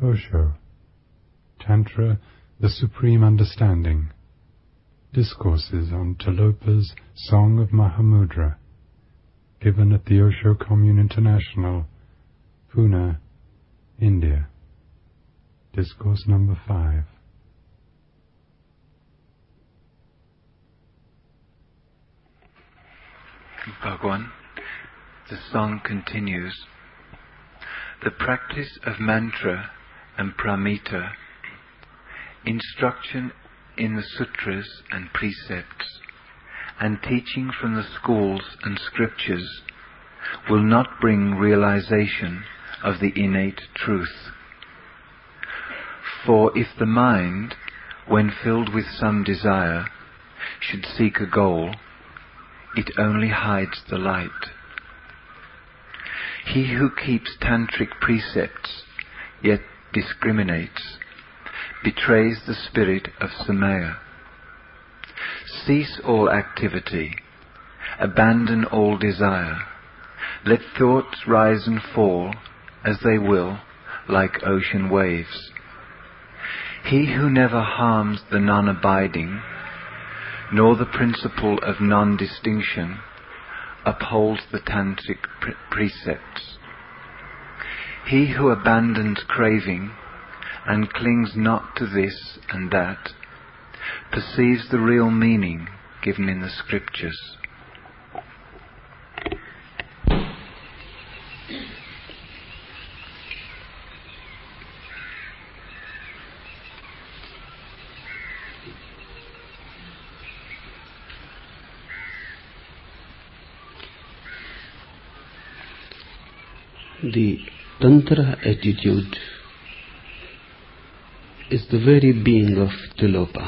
Osho, Tantra, the Supreme Understanding. Discourses on Tilopa's Song of Mahamudra, given at the Osho Commune International, Pune, India. Discourse number 5. Bhagwan, the song continues. The practice of mantra and pramita, instruction in the sutras and precepts, and teaching from the schools and scriptures will not bring realization of the innate truth. For if the mind, when filled with some desire, should seek a goal, it only hides the light. He who keeps tantric precepts, yet discriminates, betrays the spirit of Samaya. Cease all activity, abandon all desire, let thoughts rise and fall as they will, like ocean waves. He who never harms the non-abiding, nor the principle of non-distinction, upholds the tantric precepts. He who abandons craving and clings not to this and that, perceives the real meaning given in the scriptures. The Tantra attitude is the very being of Tilopa.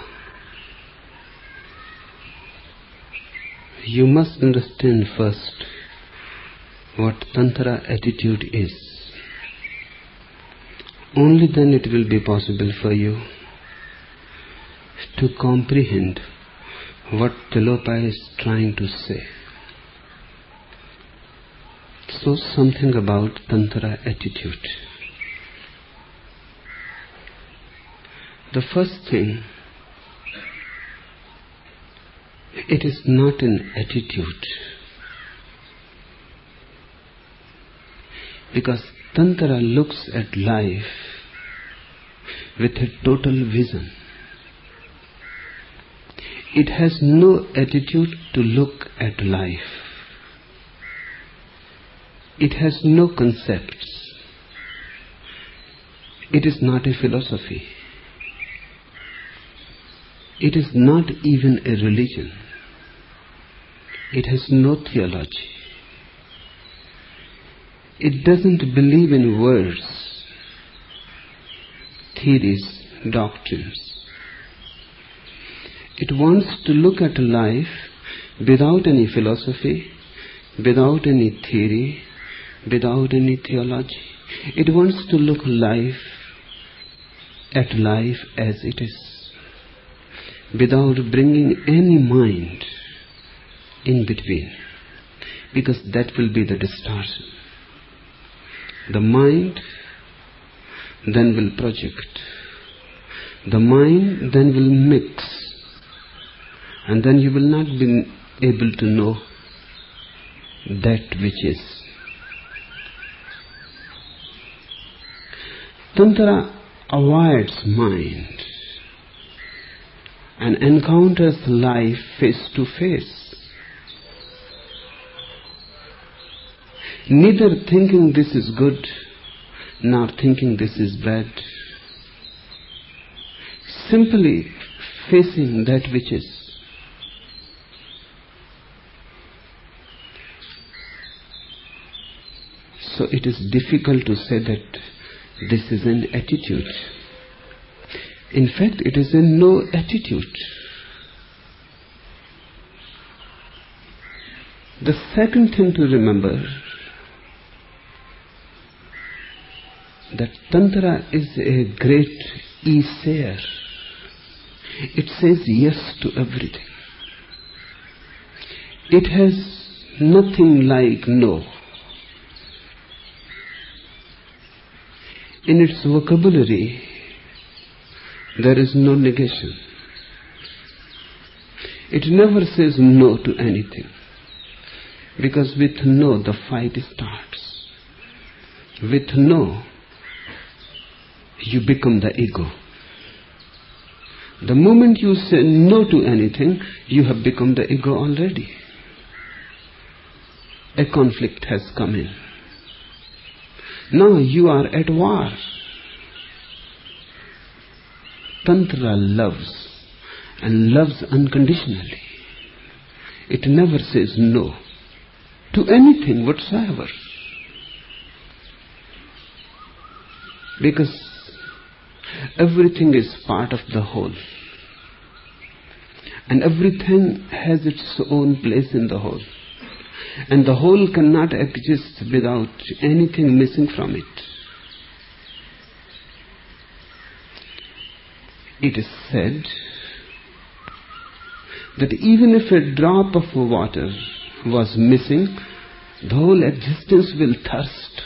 You must understand first what Tantra attitude is. Only then it will be possible for you to comprehend what Tilopa is trying to say. So something about Tantra attitude. The first thing, it is not an attitude, because Tantra looks at life with a total vision. It has no attitude to look at life. It has no concepts. It is not a philosophy. It is not even a religion. It has no theology. It doesn't believe in words, theories, doctrines. It wants to look at life without any philosophy, without any theory, without any theology. It wants to look at life as it is, without bringing any mind in between, because that will be the distortion. The mind then will project. The mind then will mix, and then you will not be able to know that which is. Tantra avoids mind and encounters life face to face, neither thinking this is good nor thinking this is bad, simply facing that which is. So it is difficult to say that this is an attitude. In fact, it is a no attitude. The second thing to remember, that Tantra is a great e-sayer. It says yes to everything. It has nothing like no. in its vocabulary, there is no negation. It never says no to anything. Because with no, the fight starts. With no, you become the ego. The moment you say no to anything, you have become the ego already. A conflict has come in. Now you are at war. Tantra loves, and loves unconditionally. It never says no to anything whatsoever. Because everything is part of the whole. And everything has its own place in the whole. And the whole cannot exist without anything missing from it. It is said that even if a drop of water was missing, the whole existence will thirst.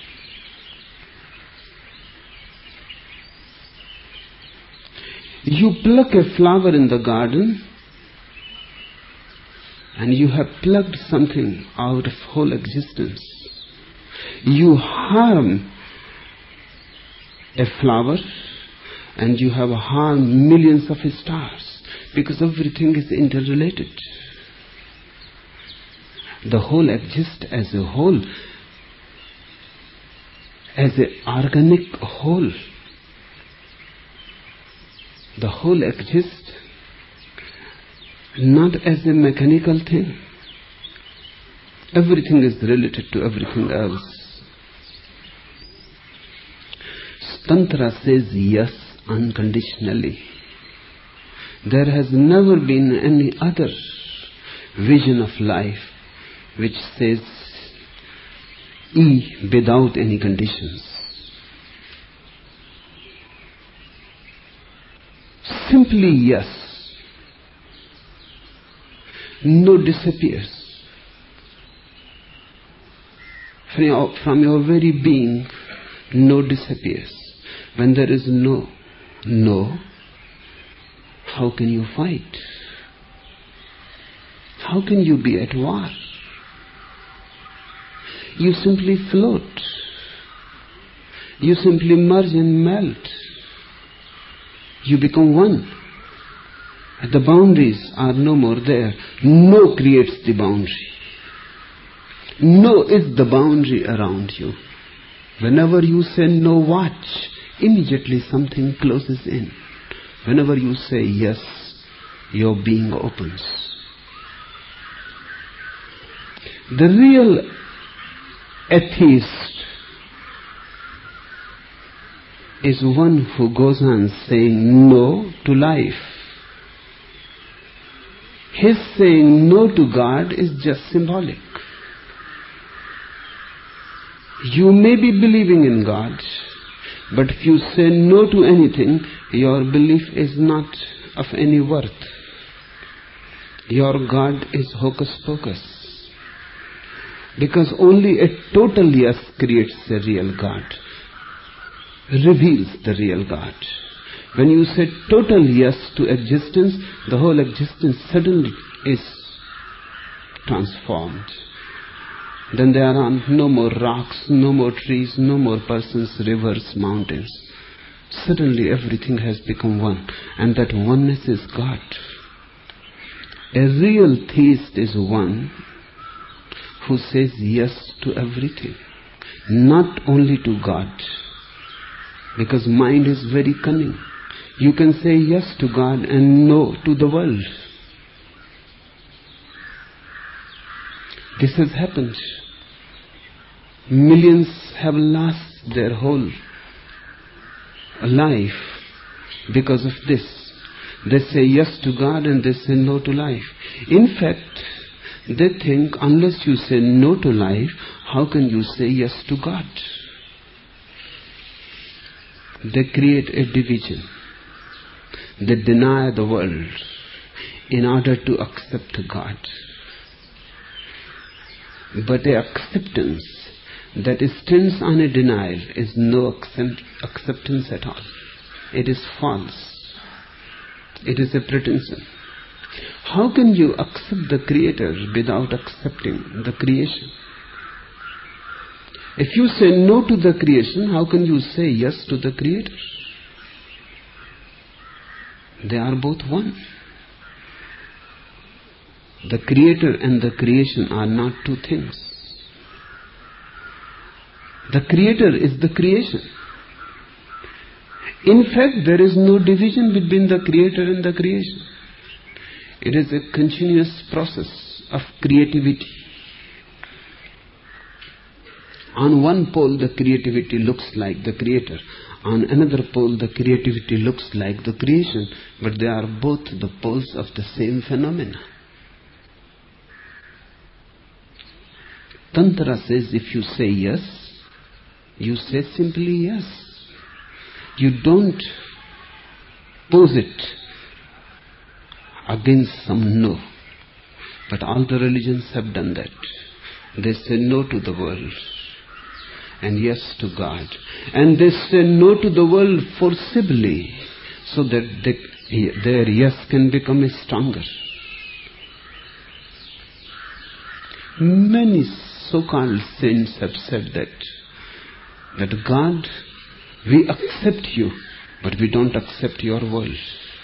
You pluck a flower in the garden, and you have plucked something out of whole existence. You harm a flower, and you have harmed millions of stars, because everything is interrelated. The whole exists as a whole, as an organic whole. The whole exists not as a mechanical thing. Everything is related to everything else. Tantra says yes unconditionally. There has never been any other vision of life which says E without any conditions. Simply yes. No disappears. From your very being, no disappears. When there is no, how can you fight? How can you be at war? You simply float. You simply merge and melt. You become one. The boundaries are no more there. No creates the boundary. No is the boundary around you. Whenever you say no, watch. Immediately something closes in. Whenever you say yes, your being opens. The real atheist is one who goes on saying no to life. His saying no to God is just symbolic. You may be believing in God, but if you say no to anything, your belief is not of any worth. Your God is hocus pocus. Because only a total yes creates a real God, reveals the real God. When you say total yes to existence, the whole existence suddenly is transformed. Then there are no more rocks, no more trees, no more persons, rivers, mountains. Suddenly everything has become one, and that oneness is God. A real theist is one who says yes to everything, not only to God, because mind is very cunning. You can say yes to God and no to the world. This has happened. Millions have lost their whole life because of this. They say yes to God and they say no to life. In fact, they think unless you say no to life, how can you say yes to God? They create a division. They deny the world in order to accept God. But the acceptance that stands on a denial is no acceptance at all. It is false. It is a pretension. How can you accept the Creator without accepting the creation? If you say no to the creation, how can you say yes to the Creator? They are both one. The Creator and the creation are not two things. The Creator is the creation. In fact, there is no division between the Creator and the creation. It is a continuous process of creativity. On one pole, the creativity looks like the Creator. On another pole, the creativity looks like the creation. But they are both the poles of the same phenomena. Tantra says if you say yes, you say simply yes. You don't pose it against some no. But all the religions have done that. They say no to the world and yes to God. And they say no to the world forcibly so that their yes can become stronger. Many so-called saints have said that God, we accept you, but we don't accept your world.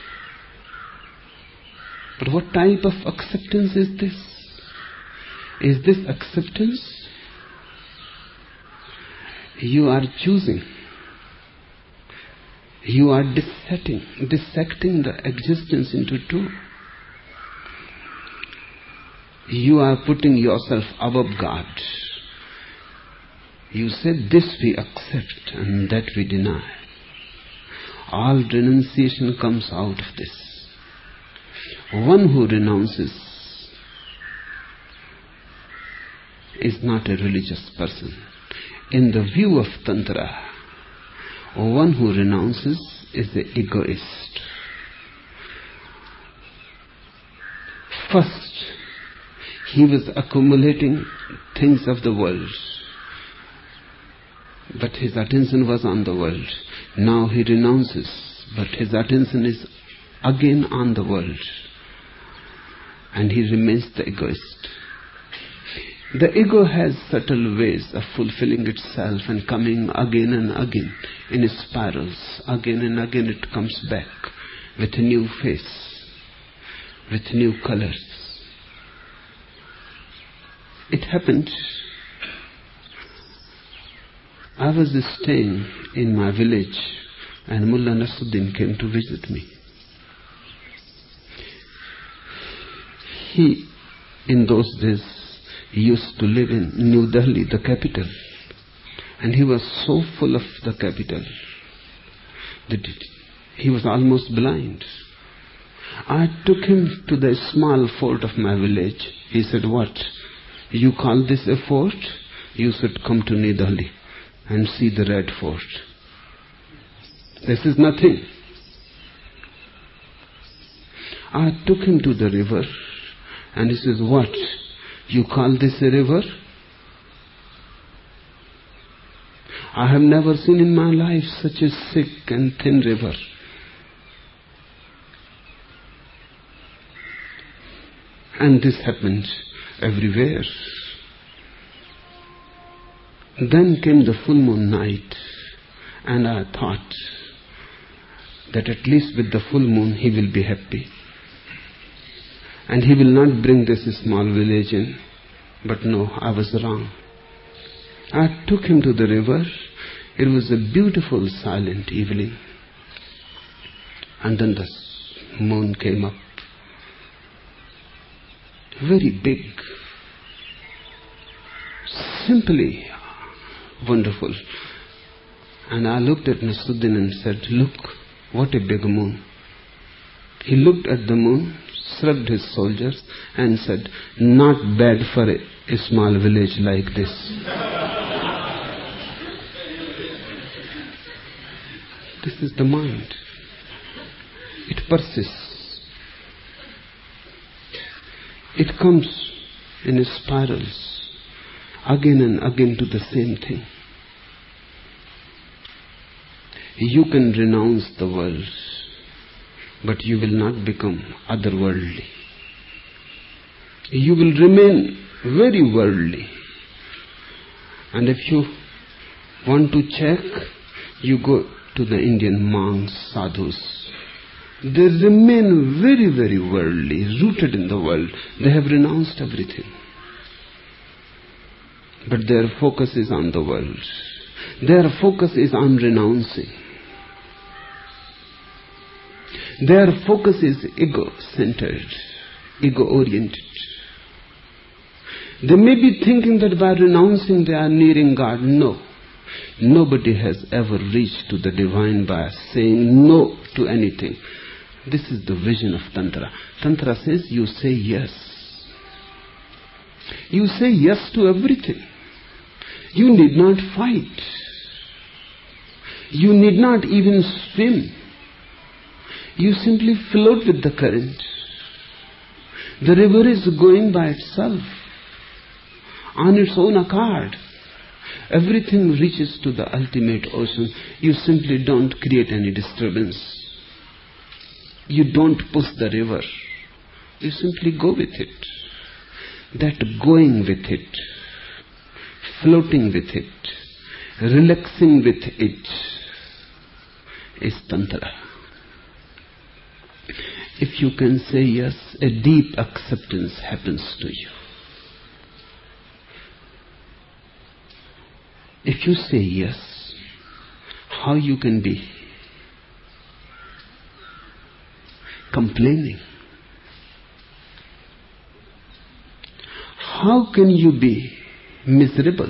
But what type of acceptance is this? Is this acceptance? You are choosing. You are dissecting the existence into two. You are putting yourself above God. You say this we accept and that we deny. All renunciation comes out of this. One who renounces is not a religious person. In the view of Tantra, one who renounces is the egoist. First, he was accumulating things of the world, but his attention was on the world. Now he renounces, but his attention is again on the world, and he remains the egoist. The ego has subtle ways of fulfilling itself and coming again and again in spirals. Again and again it comes back with a new face, with new colors. It happened, I was staying in my village and Mullah Nasruddin came to visit me. He, in those days, used to live in New Delhi, the capital. And he was so full of the capital that he was almost blind. I took him to the small fort of my village. He said, "What? You call this a fort? You should come to New Delhi and see the Red Fort. This is nothing." I took him to the river and he says, "What? You call this a river? I have never seen in my life such a sick and thin river." And this happened everywhere. Then came the full moon night, and I thought that at least with the full moon he will be happy. And he will not bring this small village in. But no, I was wrong. I took him to the river. It was a beautiful silent evening. And then the moon came up. Very big. Simply wonderful. And I looked at Nasruddin and said, "Look, what a big moon." He looked at the moon, shrugged his shoulders and said, "Not bad for a small village like this." This is the mind. It persists. It comes in spirals. again and again to the same thing. You can renounce the world, but you will not become otherworldly. You will remain very worldly. And if you want to check, you go to the Indian monks, sadhus. They remain very, very worldly, rooted in the world. They have renounced everything. But their focus is on the world. Their focus is on renouncing. Their focus is ego-centered, ego-oriented. They may be thinking that by renouncing they are nearing God. No. Nobody has ever reached to the divine by saying no to anything. This is the vision of Tantra. Tantra says you say yes. You say yes to everything. You need not fight. You need not even swim. You simply float with the current. The river is going by itself, on its own accord. Everything reaches to the ultimate ocean. You simply don't create any disturbance. You don't push the river. You simply go with it. That going with it, floating with it, relaxing with it is Tantra. If you can say yes, a deep acceptance happens to you. If you say yes, how you can be complaining? How can you be miserable?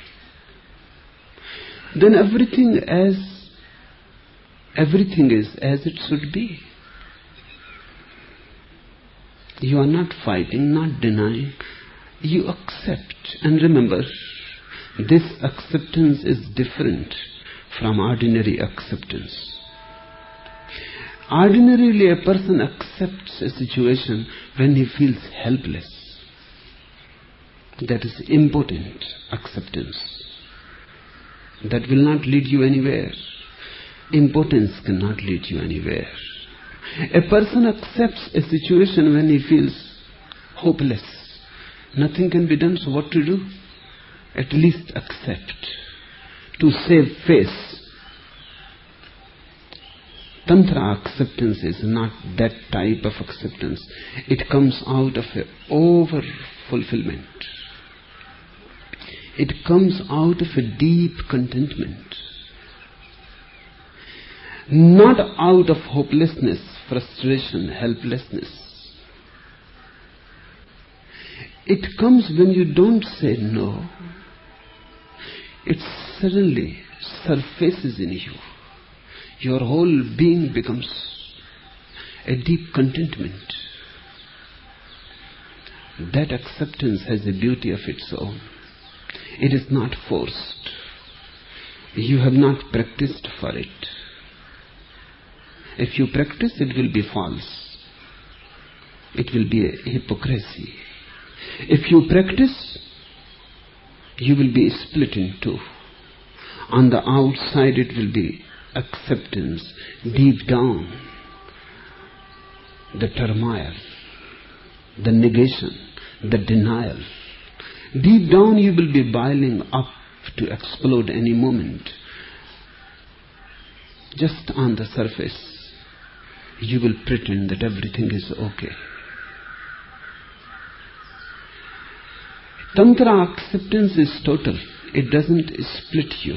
Then everything is as it should be. You are not fighting, not denying. You accept. And remember, this acceptance is different from ordinary acceptance. Ordinarily, a person accepts a situation when he feels helpless. That is impotent acceptance. That will not lead you anywhere. Impotence cannot lead you anywhere. A person accepts a situation when he feels hopeless. Nothing can be done, so what to do? At least accept. To save face. Tantra acceptance is not that type of acceptance. It comes out of an over-fulfillment. It comes out of a deep contentment. Not out of hopelessness, frustration, helplessness. It comes when you don't say no. It suddenly surfaces in you. Your whole being becomes a deep contentment. That acceptance has a beauty of its own. It is not forced. You have not practiced for it. If you practice, it will be false. It will be a hypocrisy. If you practice, you will be split in two. On the outside, it will be acceptance. Deep down, the turmoil, the negation, the denial. Deep down, you will be boiling up to explode any moment. Just on the surface, you will pretend that everything is okay. Tantra acceptance is total. It doesn't split you.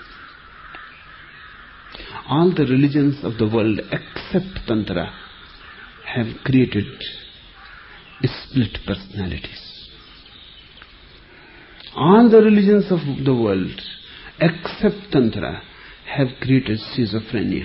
All the religions of the world except Tantra have created split personalities. All the religions of the world except Tantra have created schizophrenia.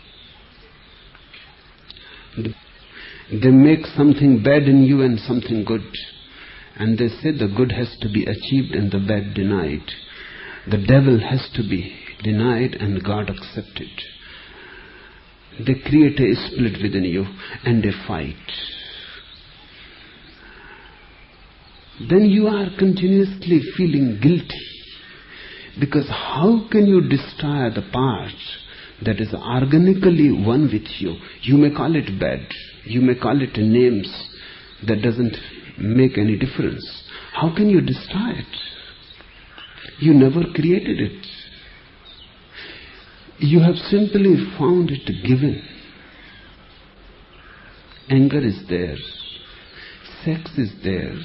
They make something bad in you and something good. And they say the good has to be achieved and the bad denied. The devil has to be denied and God accepted. They create a split within you and a fight. then you are continuously feeling guilty. Because how can you destroy the part that is organically one with you? You may call it bad, you may call it names, that doesn't make any difference. How can you destroy it? You never created it. You have simply found it given. Anger is there, sex is there,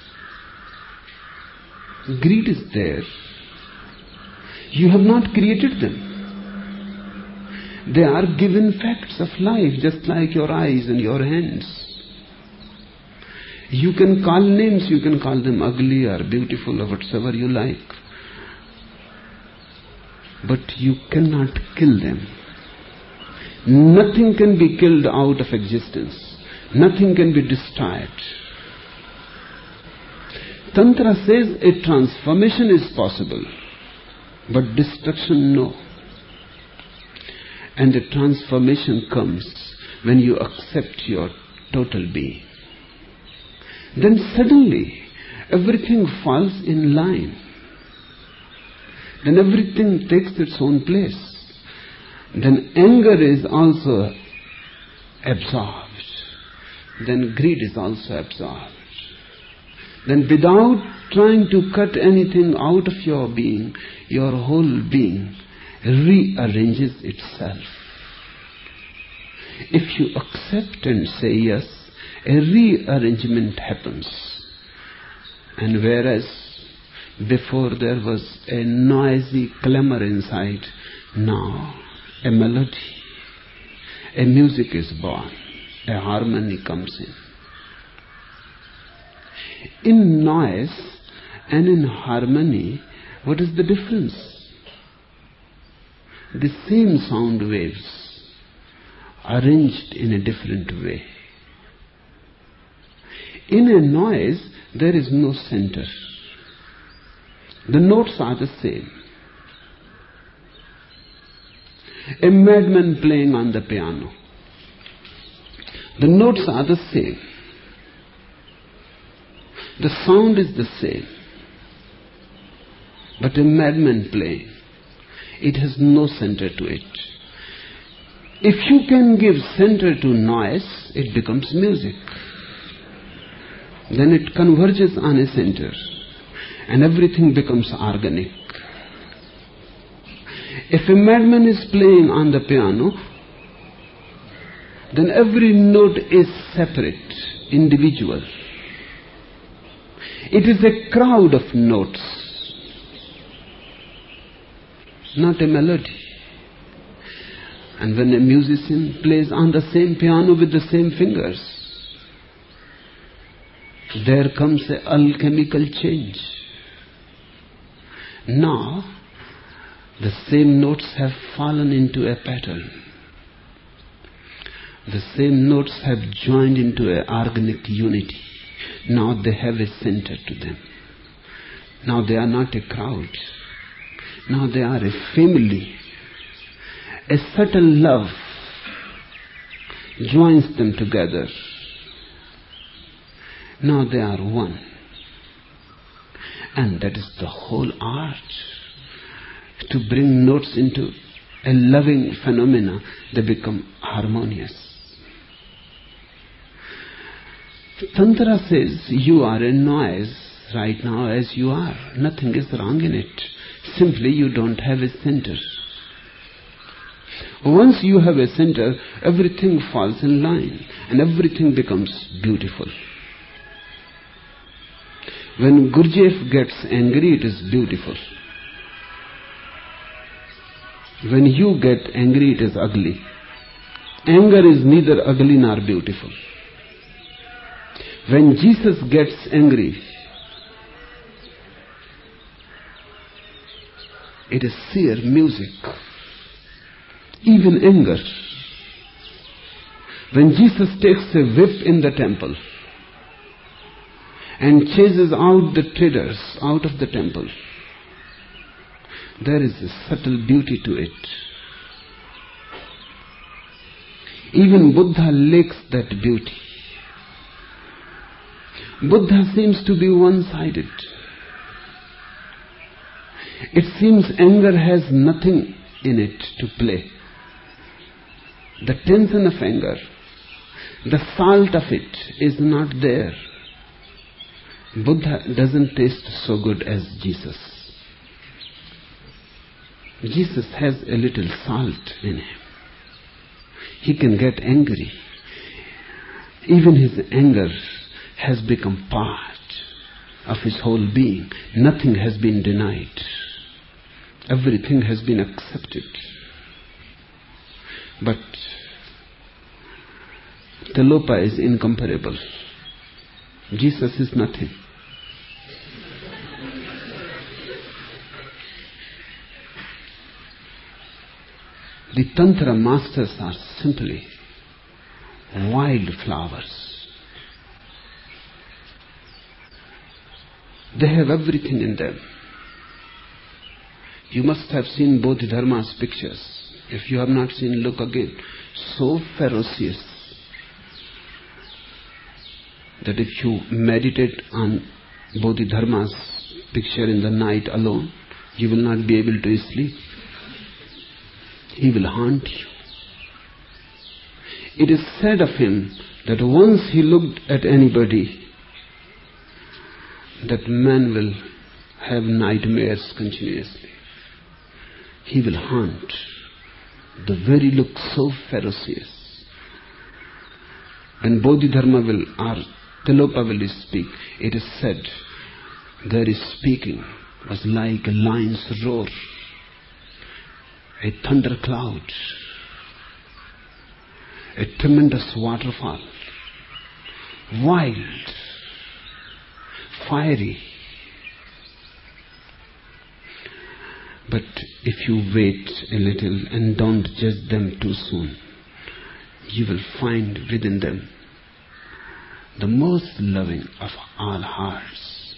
greed is there. You have not created them. They are given facts of life, just like your eyes and your hands. You can call names, you can call them ugly or beautiful or whatsoever you like. But you cannot kill them. Nothing can be killed out of existence. Nothing can be destroyed. Tantra says a transformation is possible, but destruction no. And the transformation comes when you accept your total being. Then suddenly everything falls in line. Then everything takes its own place. Then anger is also absorbed. Then greed is also absorbed. Then without trying to cut anything out of your being, your whole being rearranges itself. If you accept and say yes, a rearrangement happens. And whereas before there was a noisy clamor inside, now a melody, a music is born, a harmony comes in. In noise and in harmony, what is the difference? The same sound waves arranged in a different way. In a noise, there is no center. The notes are the same. A madman playing on the piano. The notes are the same. The sound is the same. But a madman playing, it has no center to it. If you can give center to noise, it becomes music. Then it converges on a center and everything becomes organic. If a madman is playing on the piano, then every note is separate, individual. It is a crowd of notes, not a melody. And when a musician plays on the same piano with the same fingers, there comes an alchemical change. Now, the same notes have fallen into a pattern. The same notes have joined into an organic unity. Now they have a center to them. Now they are not a crowd. Now they are a family. A subtle love joins them together. Now they are one. And that is the whole art. To bring notes into a loving phenomena, they become harmonious. Tantra says you are a noise right now as you are. Nothing is wrong in it. Simply you don't have a center. Once you have a center, everything falls in line and everything becomes beautiful. When Gurdjieff gets angry, it is beautiful. When you get angry, it is ugly. Anger is neither ugly nor beautiful. When Jesus gets angry, it is sheer music. Even anger. When Jesus takes a whip in the temple and chases out the traders out of the temple, there is a subtle beauty to it. Even Buddha lacks that beauty. Buddha seems to be one-sided. It seems anger has nothing in it to play. The tension of anger, the salt of it is not there. Buddha doesn't taste so good as Jesus. Jesus has a little salt in him. He can get angry. Even his anger has become part of his whole being. Nothing has been denied. Everything has been accepted. But Tilopa is incomparable. Jesus is nothing. The Tantra masters are simply wild flowers. They have everything in them. You must have seen Bodhidharma's pictures. If you have not seen, look again. So ferocious that if you meditate on Bodhidharma's picture in the night alone, you will not be able to sleep. He will haunt you. It is said of him that once he looked at anybody, that man will have nightmares continuously. He will haunt. The very look so ferocious. When Bodhidharma will, or Tilopa will speak, it is said, their speaking was like a lion's roar, a thundercloud, a tremendous waterfall, wild, fiery. But if you wait a little and don't judge them too soon, you will find within them the most loving of all hearts.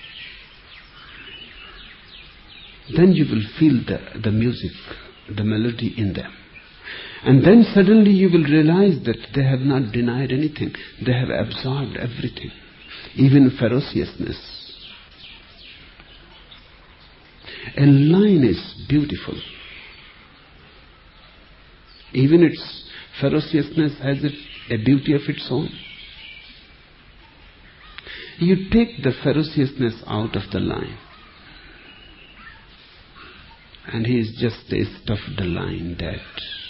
Then you will feel the music, the melody in them. And then suddenly you will realize that they have not denied anything. They have absorbed everything, even ferociousness. A lion is beautiful. Even its ferociousness has a beauty of its own. You take the ferociousness out of the lion, and he is just a stuffed lion dead.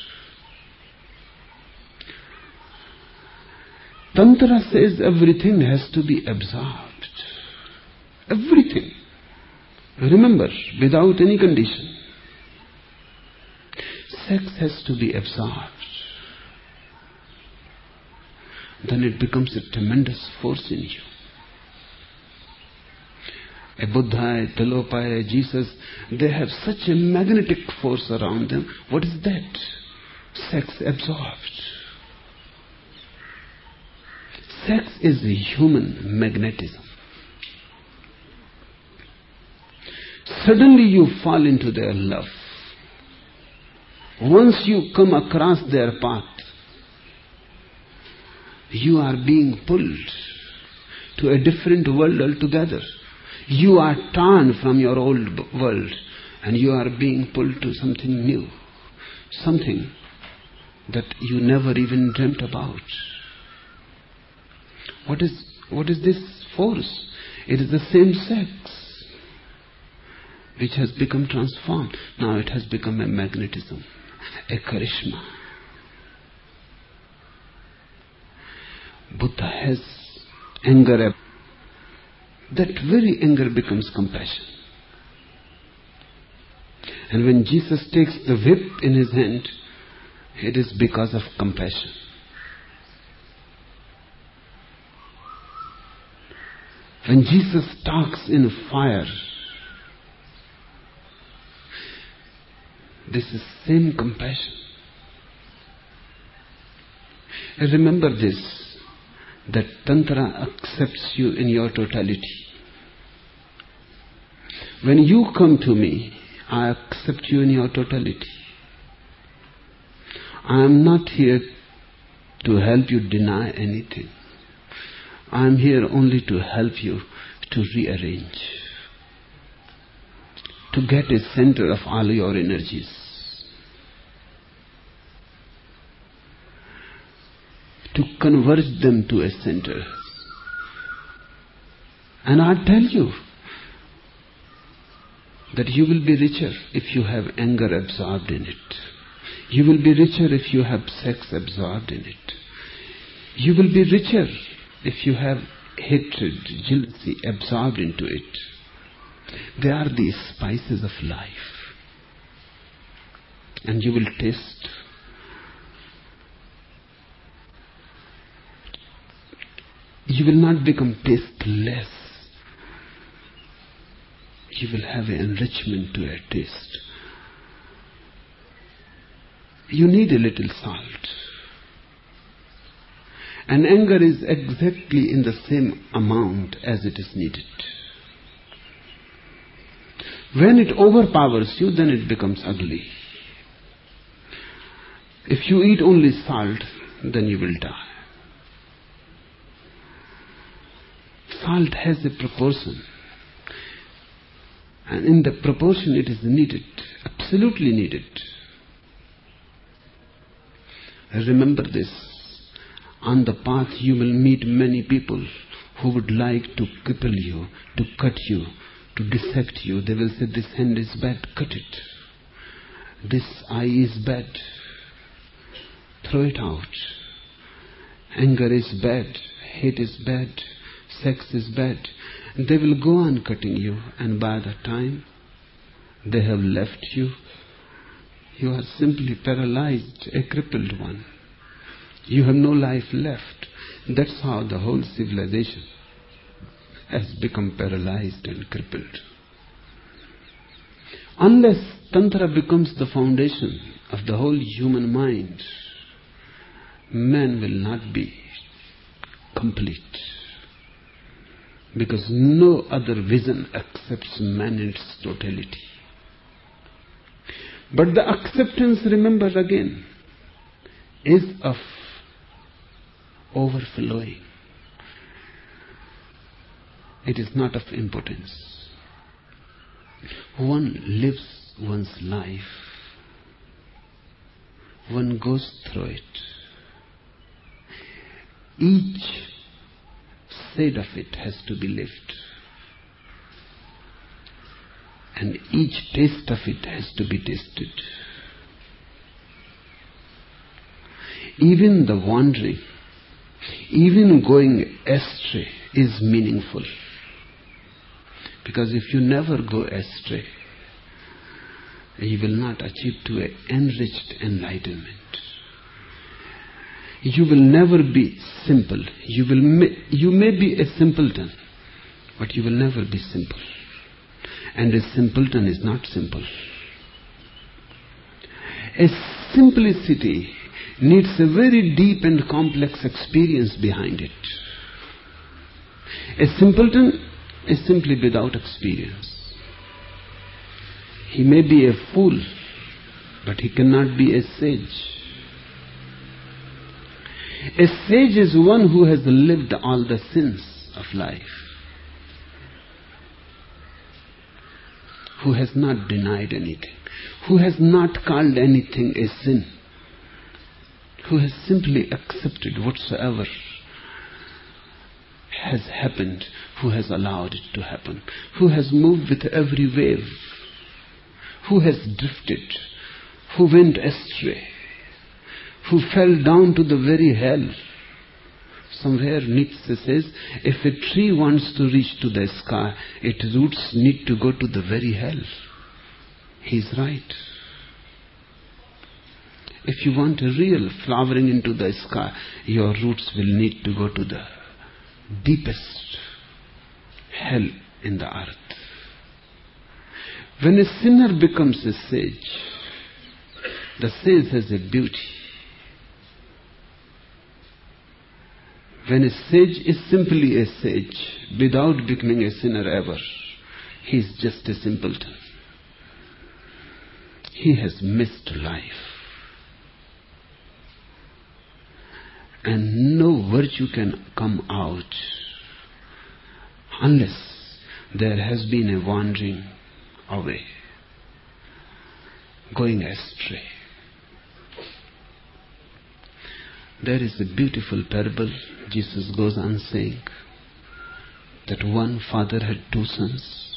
Tantra says everything has to be absorbed. Everything. Remember, without any condition. Sex has to be absorbed. Then it becomes a tremendous force in you. A Buddha, a Tilopa, a Jesus, they have such a magnetic force around them. What is that? Sex absorbed. Sex is a human magnetism. Suddenly you fall into their love. Once you come across their path, you are being pulled to a different world altogether. You are torn from your old world and you are being pulled to something new, something that you never even dreamt about. What is this force? It is the same sex which has become transformed. Now it has become a magnetism, a charisma. Buddha has anger. That very anger becomes compassion. And when Jesus takes the whip in his hand, it is because of compassion. When Jesus talks in fire, this is same compassion. And remember this, that Tantra accepts you in your totality. When you come to me, I accept you in your totality. I am not here to help you deny anything. I am here only to help you to rearrange, to get a center of all your energies, to converge them to a center. And I tell you that you will be richer if you have anger absorbed in it. You will be richer if you have sex absorbed in it. You will be richer if you have hatred, jealousy absorbed into it. They are the spices of life. And you will taste. You will not become tasteless. You will have an enrichment to your taste. You need a little salt. And anger is exactly in the same amount as it is needed. When it overpowers you, then it becomes ugly. If you eat only salt, then you will die. Salt has a proportion. And in the proportion it is needed, absolutely needed. Remember this. On the path you will meet many people who would like to cripple you, to cut you, to dissect you. They will say, this hand is bad, cut it. This eye is bad, throw it out. Anger is bad, hate is bad, sex is bad. They will go on cutting you, and by the time they have left you, you are simply paralyzed, a crippled one. You have no life left. That's how the whole civilization has become paralyzed and crippled. Unless Tantra becomes the foundation of the whole human mind, man will not be complete. Because no other vision accepts man in its totality. But the acceptance, remember again, is of overflowing. It is not of impotence. One lives one's life. One goes through it. Each shade of it has to be lived. And each taste of it has to be tasted. Even the wandering, even going astray is meaningful. Because if you never go astray, you will not achieve to an enriched enlightenment. You will never be simple. You may be a simpleton, but you will never be simple. And a simpleton is not simple. A simplicity needs a very deep and complex experience behind it. A simpleton is simply without experience. He may be a fool, but he cannot be a sage. A sage is one who has lived all the sins of life, who has not denied anything, who has not called anything a sin, who has simply accepted whatsoever has happened, who has allowed it to happen, who has moved with every wave, who has drifted, who went astray, who fell down to the very hell. Somewhere Nietzsche says, if a tree wants to reach to the sky, its roots need to go to the very hell. He's right. If you want a real flowering into the sky, your roots will need to go to the deepest hell in the earth. When a sinner becomes a sage, the sage has a beauty. When a sage is simply a sage, without becoming a sinner ever, he is just a simpleton. He has missed life. and no virtue can come out unless there has been a wandering away, going astray. There is a beautiful parable. Jesus goes on saying that one father had 2 sons.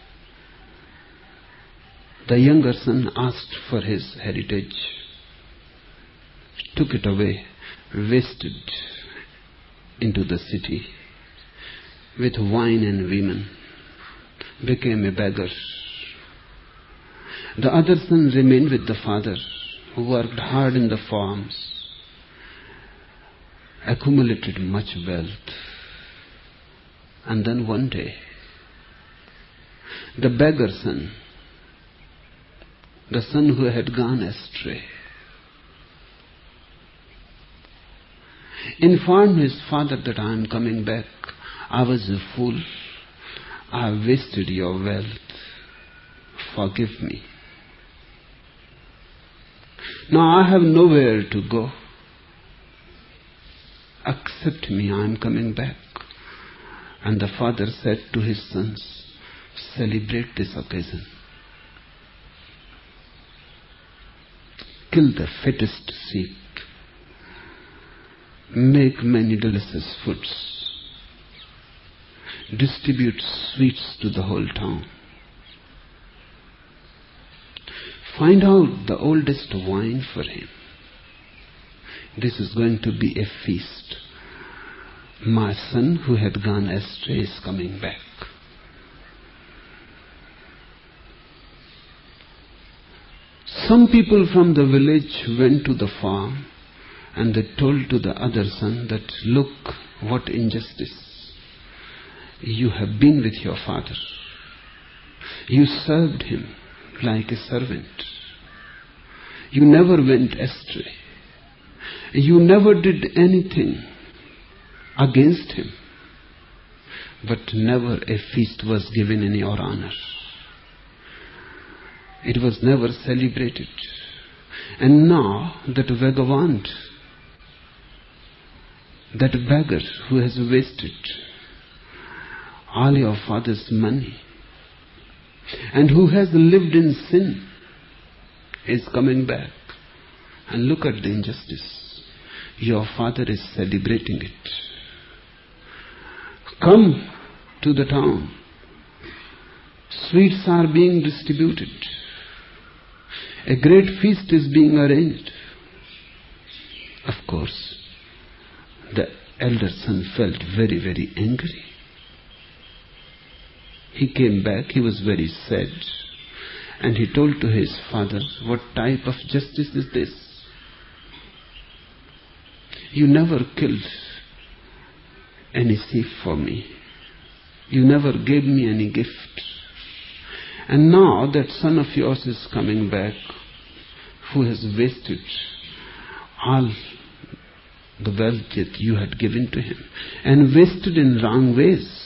The younger son asked for his heritage, took it away, wasted into the city with wine and women, became a beggar. The other son remained with the father, who worked hard in the farms, accumulated much wealth. And then one day, the beggar son, the son who had gone astray, informed his father that I am coming back. I was a fool. I have wasted your wealth. Forgive me. Now I have nowhere to go. Accept me, I am coming back. And the father said to his sons, celebrate this occasion. Kill the fattest sheep. Make many delicious foods. Distribute sweets to the whole town. Find out the oldest wine for him. This is going to be a feast. My son who had gone astray is coming back. Some people from the village went to the farm and they told to the other son that, look, what injustice. You have been with your father. You served him like a servant. You never went astray. You never did anything against him. But never a feast was given in your honor. It was never celebrated. And now that vagabond, that beggar who has wasted all your father's money and who has lived in sin is coming back. And look at the injustice. Your father is celebrating it. Come to the town. Sweets are being distributed. A great feast is being arranged. Of course, the elder son felt very, very angry. He came back, he was very sad, and he told to his father, what type of justice is this? You never killed any thief for me. You never gave me any gift. And now that son of yours is coming back, who has wasted all the wealth that you had given to him, and wasted in wrong ways.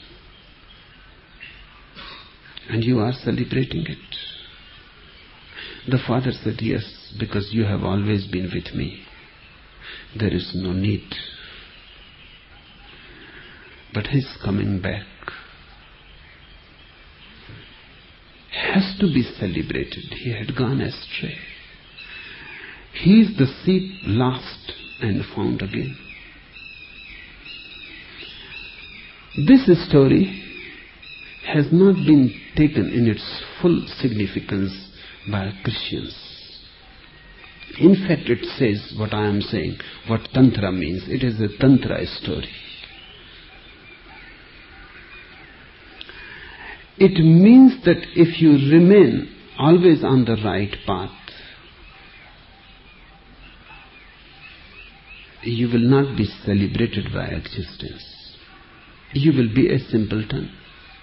And you are celebrating it. The father said, yes, because you have always been with me. There is no need. But his coming back has to be celebrated. He had gone astray. He is the sheep lost and found again. This story has not been taken in its full significance by Christians. In fact, it says what I am saying, what Tantra means. It is a Tantra story. It means that if you remain always on the right path, you will not be celebrated by existence. You will be a simpleton.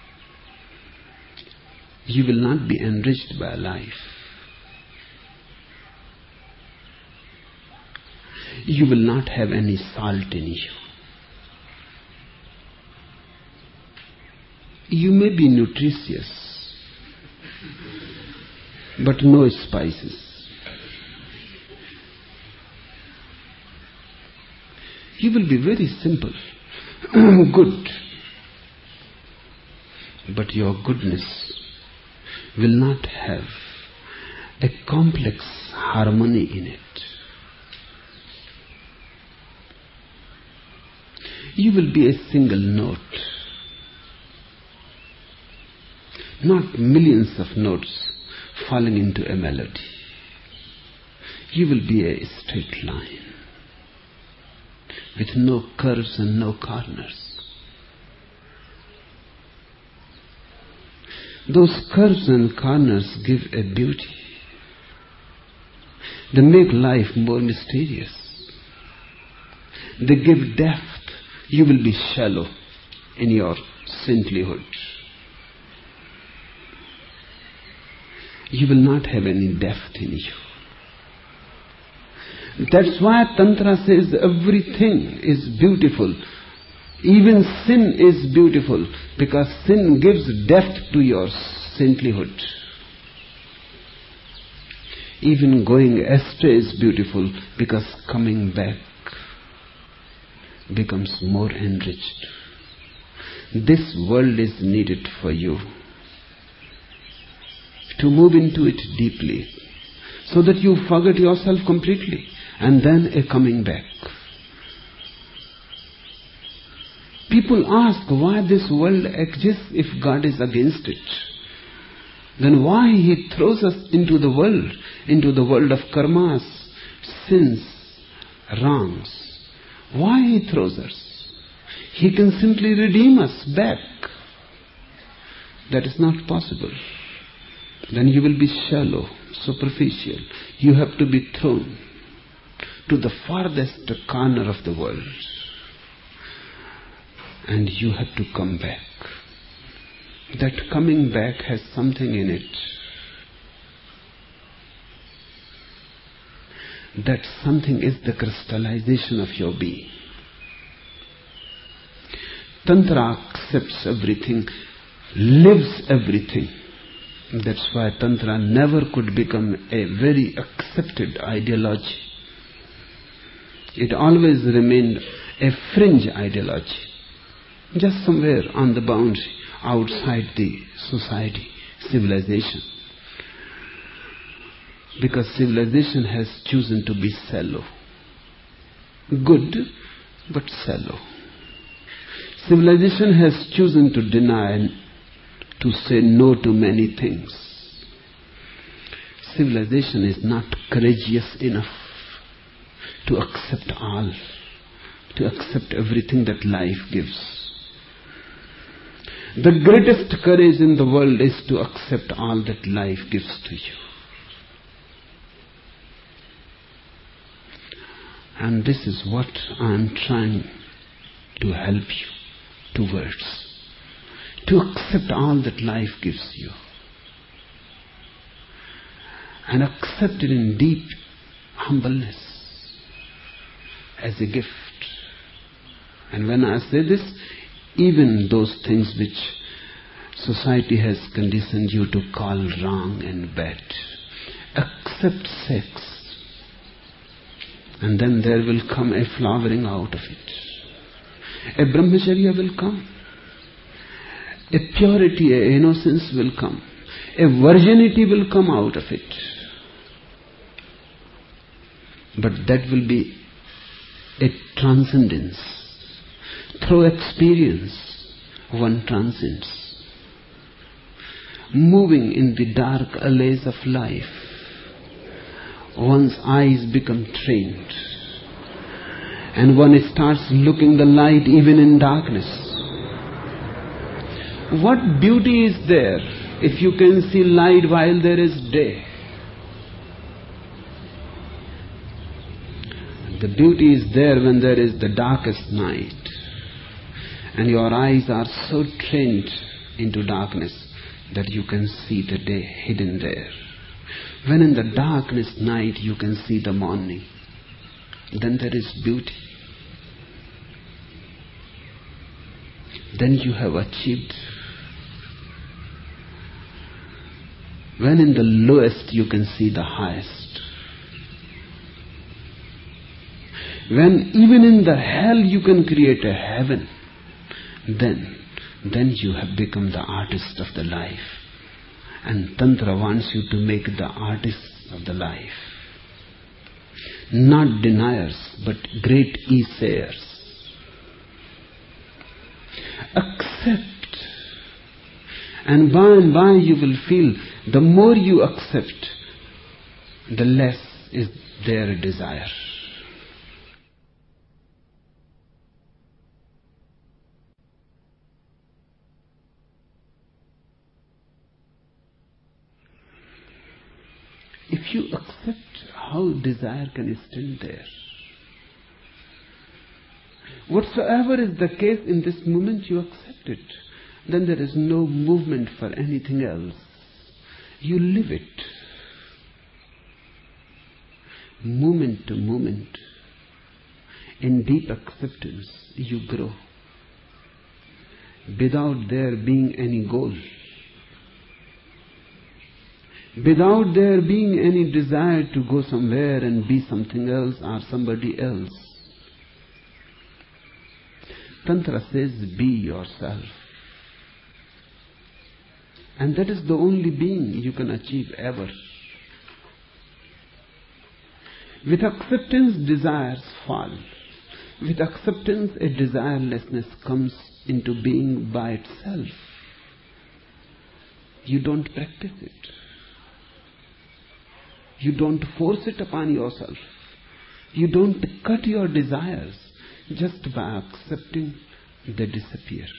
You will not be enriched by life. You will not have any salt in you. You may be nutritious, but no spices. You will be very simple, good. But your goodness will not have a complex harmony in it. You will be a single note, not millions of notes falling into a melody. You will be a straight line with no curves and no corners. Those curves and corners give a beauty. They make life more mysterious. They give depth. You will be shallow in your saintlyhood. You will not have any depth in you. That's why Tantra says everything is beautiful. Even sin is beautiful, because sin gives depth to your saintlyhood. Even going astray is beautiful, because coming back becomes more enriched. This world is needed for you to move into it deeply, so that you forget yourself completely, and then a coming back. People ask why this world exists if God is against it. Then why He throws us into the world of karmas, sins, wrongs? Why He throws us? He can simply redeem us back. That is not possible. Then you will be shallow, superficial. You have to be thrown to the farthest corner of the world. And you have to come back. That coming back has something in it. That something is the crystallization of your being. Tantra accepts everything, lives everything. That's why Tantra never could become a very accepted ideology. It always remained a fringe ideology, just somewhere on the boundary, outside the society, civilization. Because civilization has chosen to be shallow. Good, but shallow. Civilization has chosen to deny, to say no to many things. Civilization is not courageous enough to accept all, to accept everything that life gives. The greatest courage in the world is to accept all that life gives to you. And this is what I am trying to help you towards. To accept all that life gives you. And accept it in deep humbleness as a gift. And when I say this, even those things which society has conditioned you to call wrong and bad, accept sex, and then there will come a flowering out of it. A brahmacharya will come. A purity, a innocence will come. A virginity will come out of it. But that will be a transcendence. Through experience, one transcends. Moving in the dark alleys of life, one's eyes become trained, and one starts looking the light even in darkness. What beauty is there if you can see light while there is day? The beauty is there when there is the darkest night, and your eyes are so trained into darkness that you can see the day hidden there. When in the darkness night you can see the morning, then there is beauty. Then you have achieved. When in the lowest you can see the highest. when even in the hell you can create a heaven, then you have become the artist of the life. And Tantra wants you to make the artists of the life. Not deniers, but great essayers. Accept. And by you will feel the more you accept, the less is their desire. If you accept, how desire can stand there? Whatsoever is the case in this moment, you accept it. Then there is no movement for anything else. You live it. Moment to moment, in deep acceptance, you grow. Without there being any goal. Without there being any desire to go somewhere and be something else or somebody else. Tantra says, be yourself. And that is the only being you can achieve ever. With acceptance, desires fall. With acceptance, a desirelessness comes into being by itself. You don't practice it. You don't force it upon yourself. You don't cut your desires. Just by accepting, they disappear.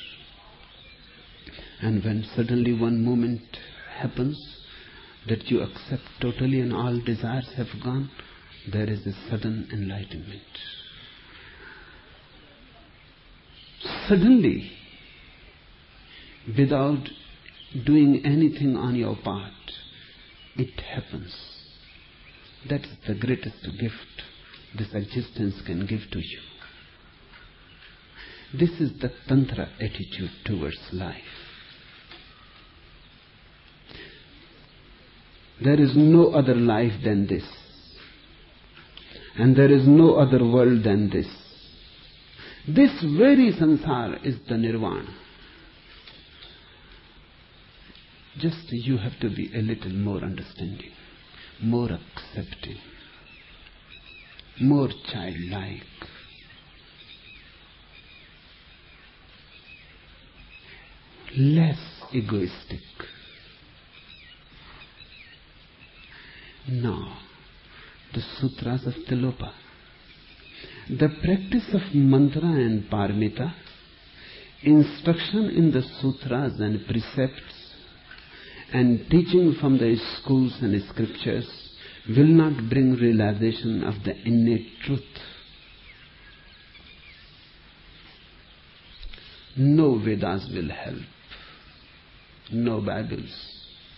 And when suddenly one moment happens that you accept totally and all desires have gone, there is a sudden enlightenment. Suddenly, without doing anything on your part, it happens. That is the greatest gift this existence can give to you. This is the Tantra attitude towards life. There is no other life than this. And there is no other world than this. This very samsara is the nirvana. Just you have to be a little more understanding, more accepting, more childlike. Less egoistic. Now, the sutras of Tilopa. The practice of mantra and paramita, instruction in the sutras and precepts, and teaching from the schools and scriptures will not bring realization of the innate truth. No Vedas will help. No Bibles.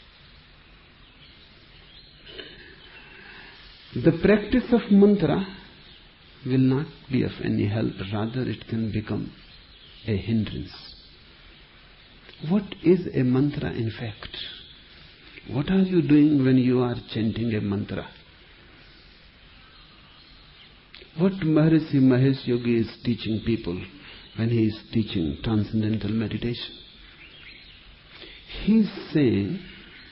The practice of mantra will not be of any help. Rather, it can become a hindrance. What is a mantra in fact? What are you doing when you are chanting a mantra? What Maharishi Mahesh Yogi is teaching people when he is teaching transcendental meditation? He is saying,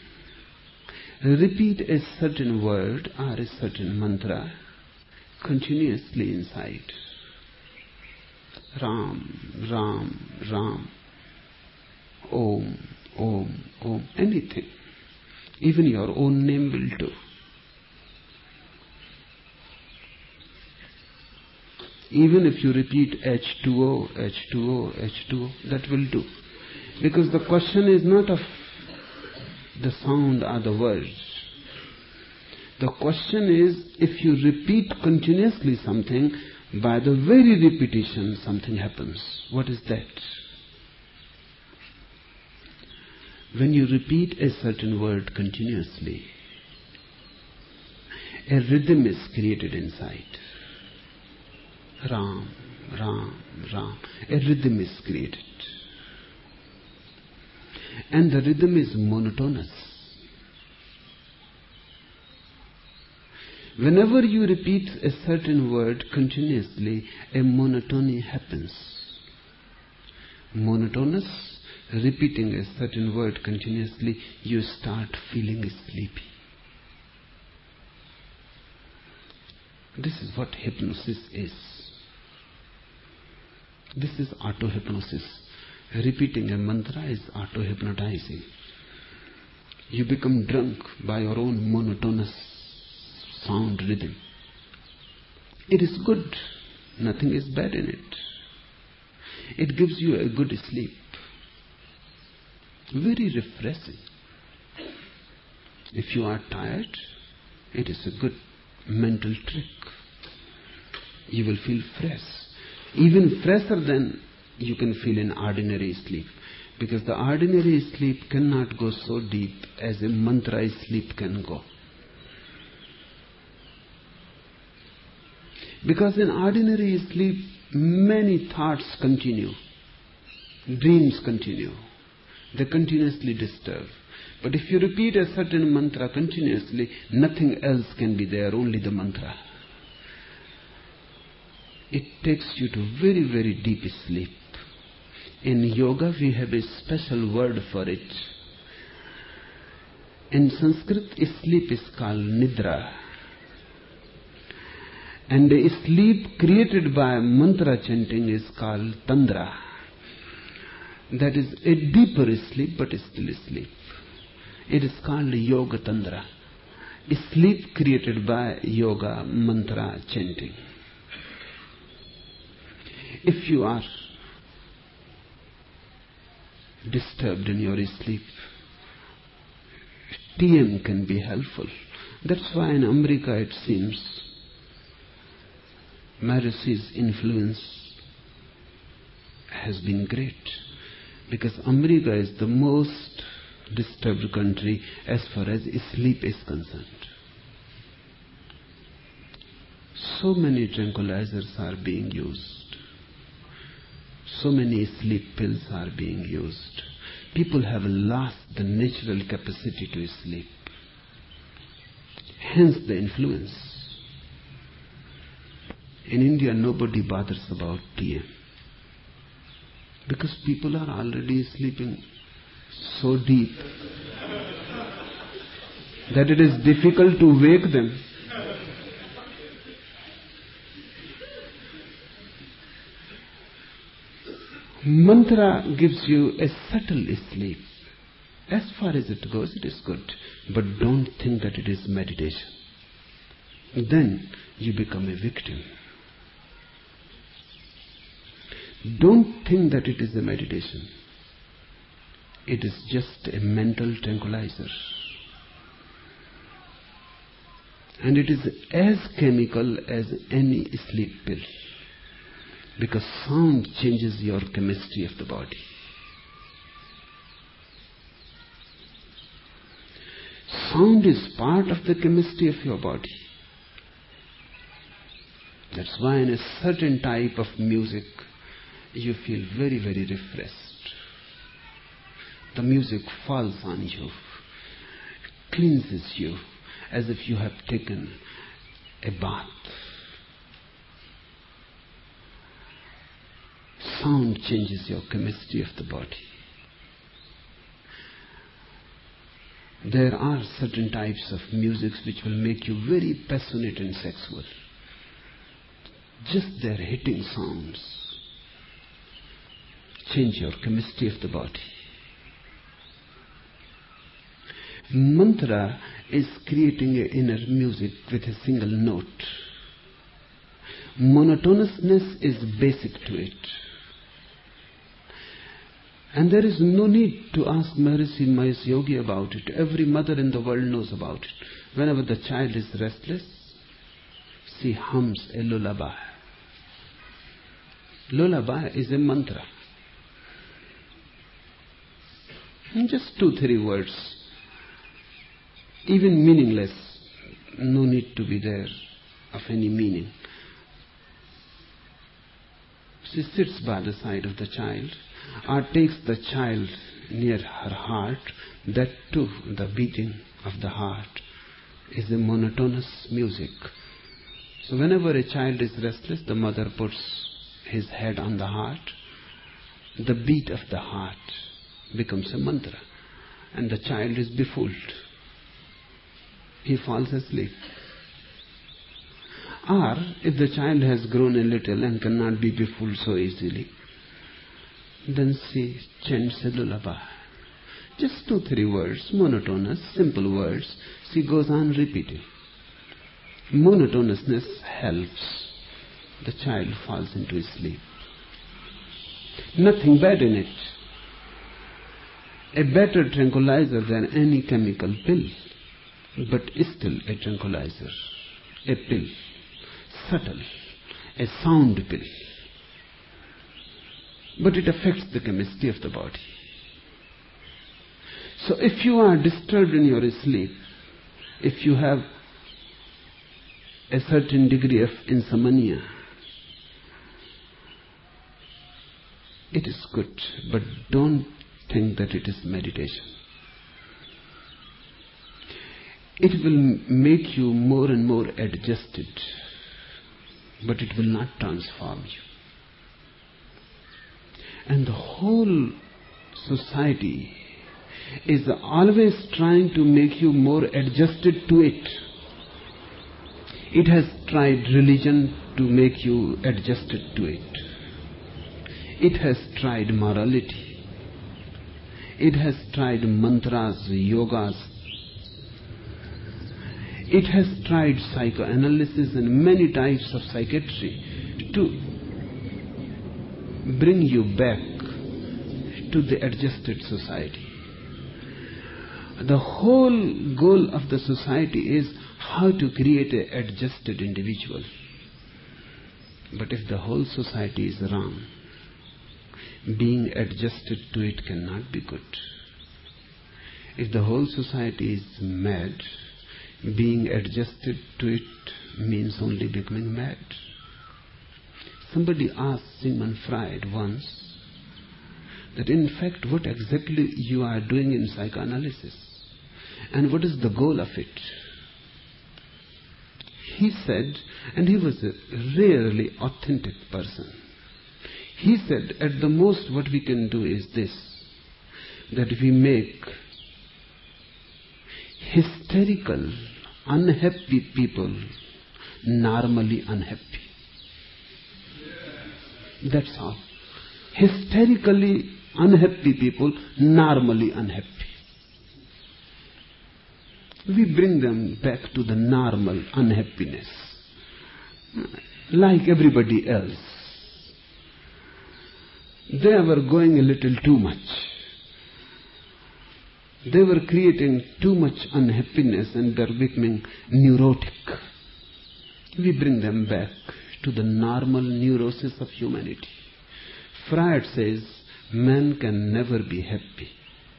repeat a certain word or a certain mantra continuously inside. Ram, Ram, Ram. Om, Om, Om. Anything. Even your own name will do. Even if you repeat H2O, H2O, H2O, that will do. Because the question is not of the sound or the words. The question is, if you repeat continuously something, by the very repetition something happens. What is that? When you repeat a certain word continuously, a rhythm is created inside. Ram, Ram, Ram. A rhythm is created. And the rhythm is monotonous. Whenever you repeat a certain word continuously, a monotony happens. Monotonous, repeating a certain word continuously, you start feeling sleepy. This is what hypnosis is. This is auto-hypnosis. Repeating a mantra is auto-hypnotizing. You become drunk by your own monotonous sound rhythm. It is good. Nothing is bad in it. It gives you a good sleep. Very refreshing. If you are tired, it is a good mental trick. You will feel fresh. Even fresher than you can feel in ordinary sleep. Because the ordinary sleep cannot go so deep as a mantra sleep can go. Because in ordinary sleep, many thoughts continue. Dreams continue. They continuously disturb. But if you repeat a certain mantra continuously, nothing else can be there, only the mantra. It takes you to very, very deep sleep. In yoga, we have a special word for it. In Sanskrit, sleep is called nidra. And the sleep created by mantra chanting is called tandra. That is a deeper sleep, but still sleep. It is called yoga tandra. Sleep created by yoga mantra chanting. If you are disturbed in your sleep, TM can be helpful. That's why in America it seems Mahari's influence has been great, because America is the most disturbed country as far as sleep is concerned. So many tranquilizers are being used. So many sleep pills are being used. People have lost the natural capacity to sleep. Hence the influence. In India, nobody bothers about TM. Because people are already sleeping so deep that it is difficult to wake them. Mantra gives you a subtle sleep. As far as it goes, it is good. But don't think that it is meditation. Then you become a victim. Don't think that it is a meditation. It is just a mental tranquilizer. And it is as chemical as any sleep pill. Because sound changes your chemistry of the body. Sound is part of the chemistry of your body. That's why in a certain type of music, you feel very, very refreshed. The music falls on you, cleanses you, as if you have taken a bath. Sound changes your chemistry of the body. There are certain types of music which will make you very passionate and sexual. Just their hitting sounds change your chemistry of the body. Mantra is creating an inner music with a single note. Monotonousness is basic to it. And there is no need to ask Maharishi Mahesh Yogi about it. Every mother in the world knows about it. Whenever the child is restless, she hums a lullaby. Lullaby is a mantra. Just 2-3 words. Even meaningless. No need to be there of any meaning. She sits by the side of the child, or takes the child near her heart, that too, the beating of the heart is a monotonous music. So whenever a child is restless, the mother puts his head on the heart. The beat of the heart becomes a mantra, and the child is befooled. He falls asleep. Or, if the child has grown a little and cannot be befooled so easily, then she chants a lullaby. Just 2-3 words, monotonous, simple words. She goes on repeating. Monotonousness helps. The child falls into sleep. Nothing bad in it. A better tranquilizer than any chemical pill, but still a tranquilizer. A pill. Subtle. A sound pill. But it affects the chemistry of the body. So if you are disturbed in your sleep, if you have a certain degree of insomnia, it is good, but don't think that it is meditation. It will make you more and more adjusted, but it will not transform you. And the whole society is always trying to make you more adjusted to it. It has tried religion to make you adjusted to it. It has tried morality. It has tried mantras, yogas. It has tried psychoanalysis and many types of psychiatry to bring you back to the adjusted society. The whole goal of the society is how to create an adjusted individual. But if the whole society is wrong, being adjusted to it cannot be good. If the whole society is mad, being adjusted to it means only becoming mad. Somebody asked Sigmund Freud once that in fact what exactly you are doing in psychoanalysis and what is the goal of it. He said, and he was a rarely authentic person, he said, at the most what we can do is this, that we make hysterical, unhappy people normally unhappy. That's all. Hysterically unhappy people normally unhappy. We bring them back to the normal unhappiness, like everybody else. They were going a little too much. They were creating too much unhappiness and they're becoming neurotic. We bring them back to the normal neurosis of humanity. Freud says man can never be happy.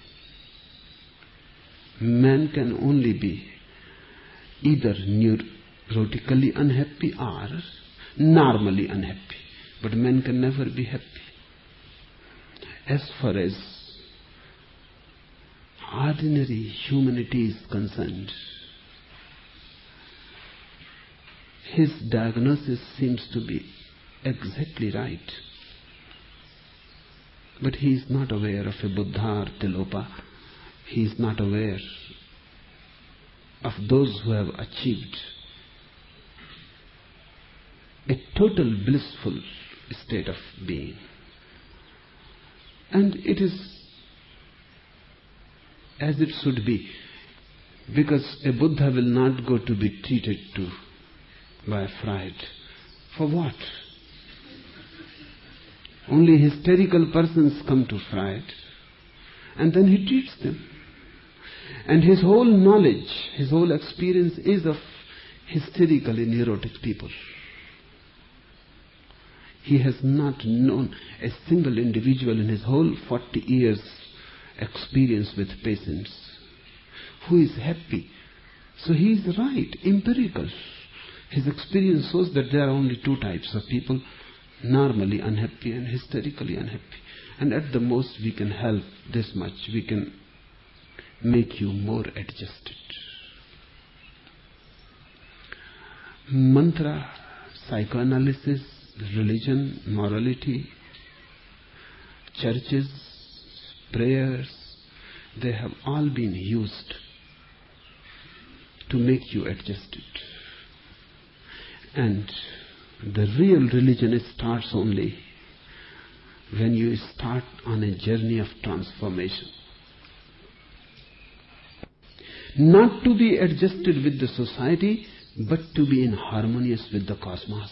Man can only be either neurotically unhappy or normally unhappy. But man can never be happy. As far as ordinary humanity is concerned, his diagnosis seems to be exactly right. But he is not aware of a Buddha or Tilopa. He is not aware of those who have achieved a total blissful state of being. And it is as it should be, because a Buddha will not go to be treated to by Freud. For what? Only hysterical persons come to Freud, and then he treats them. And his whole knowledge, his whole experience is of hysterically neurotic people. He has not known a single individual in his whole 40 years experience with patients who is happy. So he is right, empirical. His experience shows that there are only two types of people, normally unhappy and hysterically unhappy. And at the most we can help this much. We can make you more adjusted. Mantra, psychoanalysis, religion, morality, churches, prayers, they have all been used to make you adjusted. And the real religion starts only when you start on a journey of transformation. Not to be adjusted with the society, but to be in harmonious with the cosmos.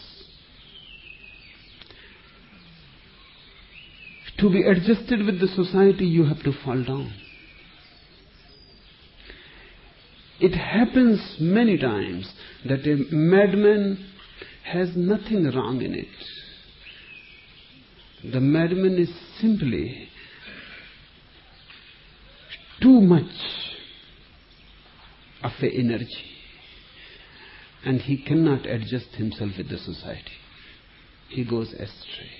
To be adjusted with the society, you have to fall down. It happens many times that a madman has nothing wrong in it. The madman is simply too much of an energy, and he cannot adjust himself with the society. He goes astray.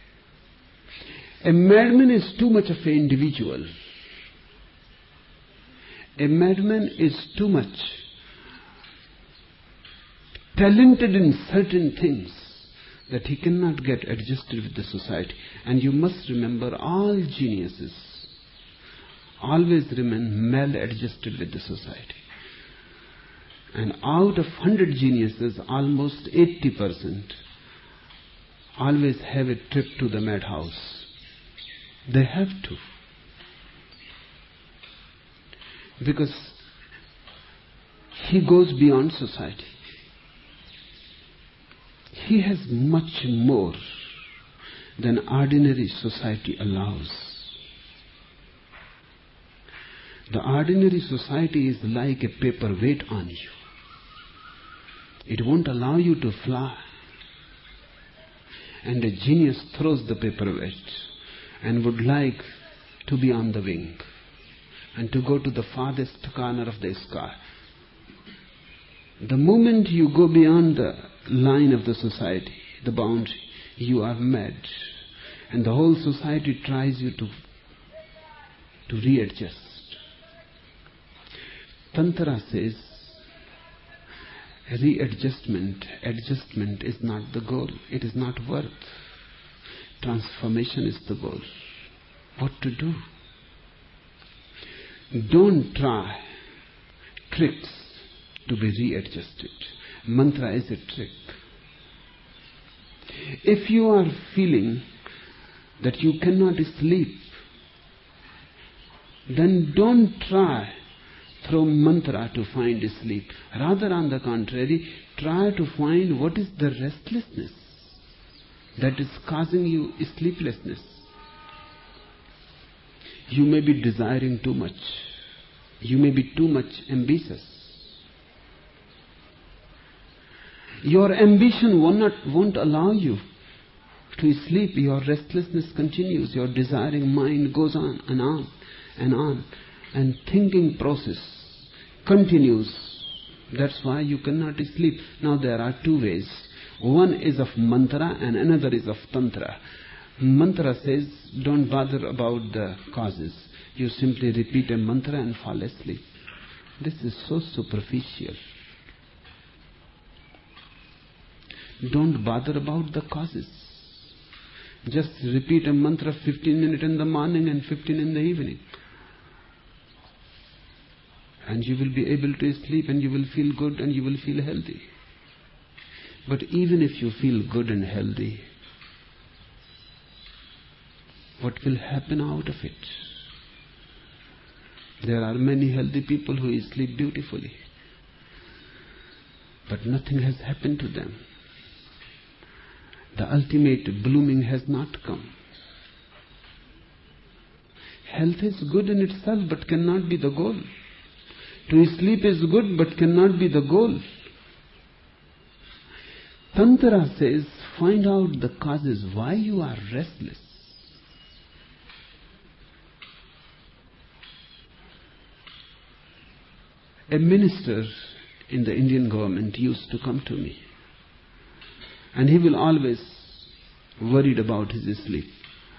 A madman is too much of an individual. A madman is too much talented in certain things that he cannot get adjusted with the society. And you must remember, all geniuses always remain maladjusted with the society. And out of 100 geniuses, almost 80% always have a trip to the madhouse. They have to. Because he goes beyond society. He has much more than ordinary society allows. The ordinary society is like a paperweight on you. It won't allow you to fly. And a genius throws the paperweight and would like to be on the wing and to go to the farthest corner of the sky. The moment you go beyond the line of the society, the boundary, you are mad. And the whole society tries you to readjust. Tantra says, adjustment is not the goal. It is not worth. Transformation is the goal. What to do? Don't try tricks to be readjusted. Mantra is a trick. If you are feeling that you cannot sleep, then don't try through mantra to find sleep. Rather, on the contrary, try to find what is the restlessness that is causing you sleeplessness. You may be desiring too much. You may be too much ambitious. Your ambition won't allow you to sleep. Your restlessness continues. Your desiring mind goes on and on and on. And thinking process continues. That's why you cannot sleep. Now there are two ways. One is of mantra and another is of tantra. Mantra says, don't bother about the causes. You simply repeat a mantra and fall asleep. This is so superficial. Don't bother about the causes. Just repeat a mantra 15 minutes in the morning and 15 in the evening. And you will be able to sleep and you will feel good and you will feel healthy. But even if you feel good and healthy, what will happen out of it? There are many healthy people who sleep beautifully, but nothing has happened to them. The ultimate blooming has not come. Health is good in itself, but cannot be the goal. To sleep is good, but cannot be the goal. Tantra says, find out the causes why you are restless. A minister in the Indian government used to come to me, and he will always worried about his sleep.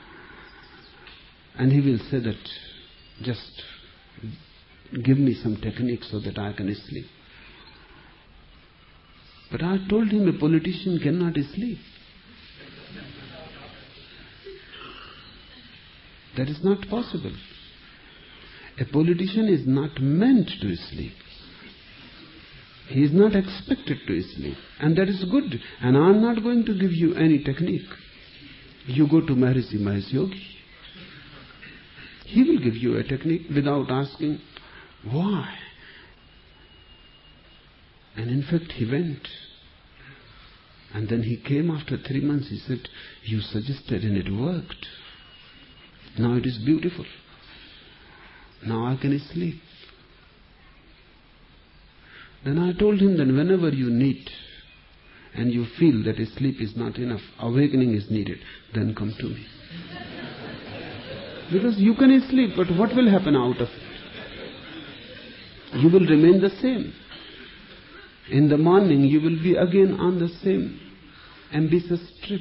And he will say that, just give me some technique so that I can sleep. But I told him a politician cannot sleep. That is not possible. A politician is not meant to sleep. He is not expected to sleep. And that is good. And I am not going to give you any technique. You go to Maharishi Mahesh Yogi. He will give you a technique without asking why. And in fact he went. And then he came after 3 months. He said, you suggested and it worked. Now it is beautiful. Now I can sleep. Then I told him that whenever you need and you feel that sleep is not enough, awakening is needed, then come to me. Because you can sleep, but what will happen out of it? You will remain the same. In the morning you will be again on the same ambitious trip.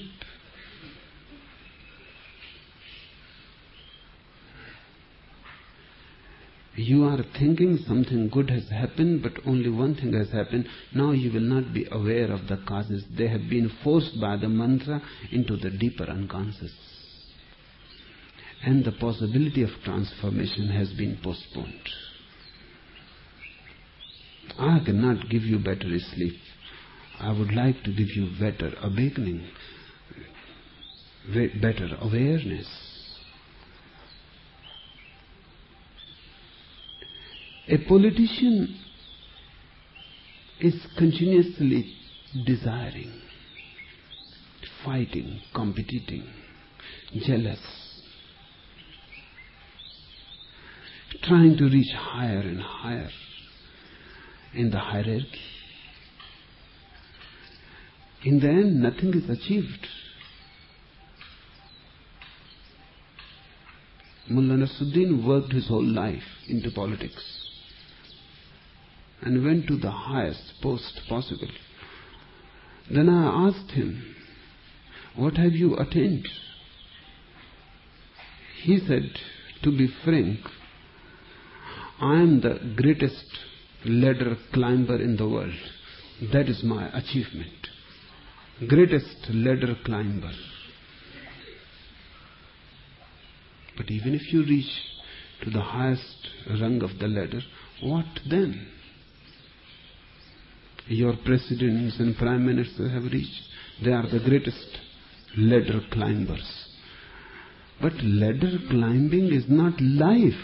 You are thinking something good has happened, but only one thing has happened. Now you will not be aware of the causes. They have been forced by the mantra into the deeper unconscious. And the possibility of transformation has been postponed. I cannot give you better sleep. I would like to give you better awakening, better awareness. A politician is continuously desiring, fighting, competing, jealous, trying to reach higher and higher in the hierarchy. In the end, nothing is achieved. Mullah Nasruddin worked his whole life into politics and went to the highest post possible. Then I asked him, what have you attained? He said, to be frank, I am the greatest ladder climber in the world. That is my achievement. Greatest ladder climber. But even if you reach to the highest rung of the ladder, what then? Your presidents and prime ministers have reached. They are the greatest ladder climbers. But ladder climbing is not life.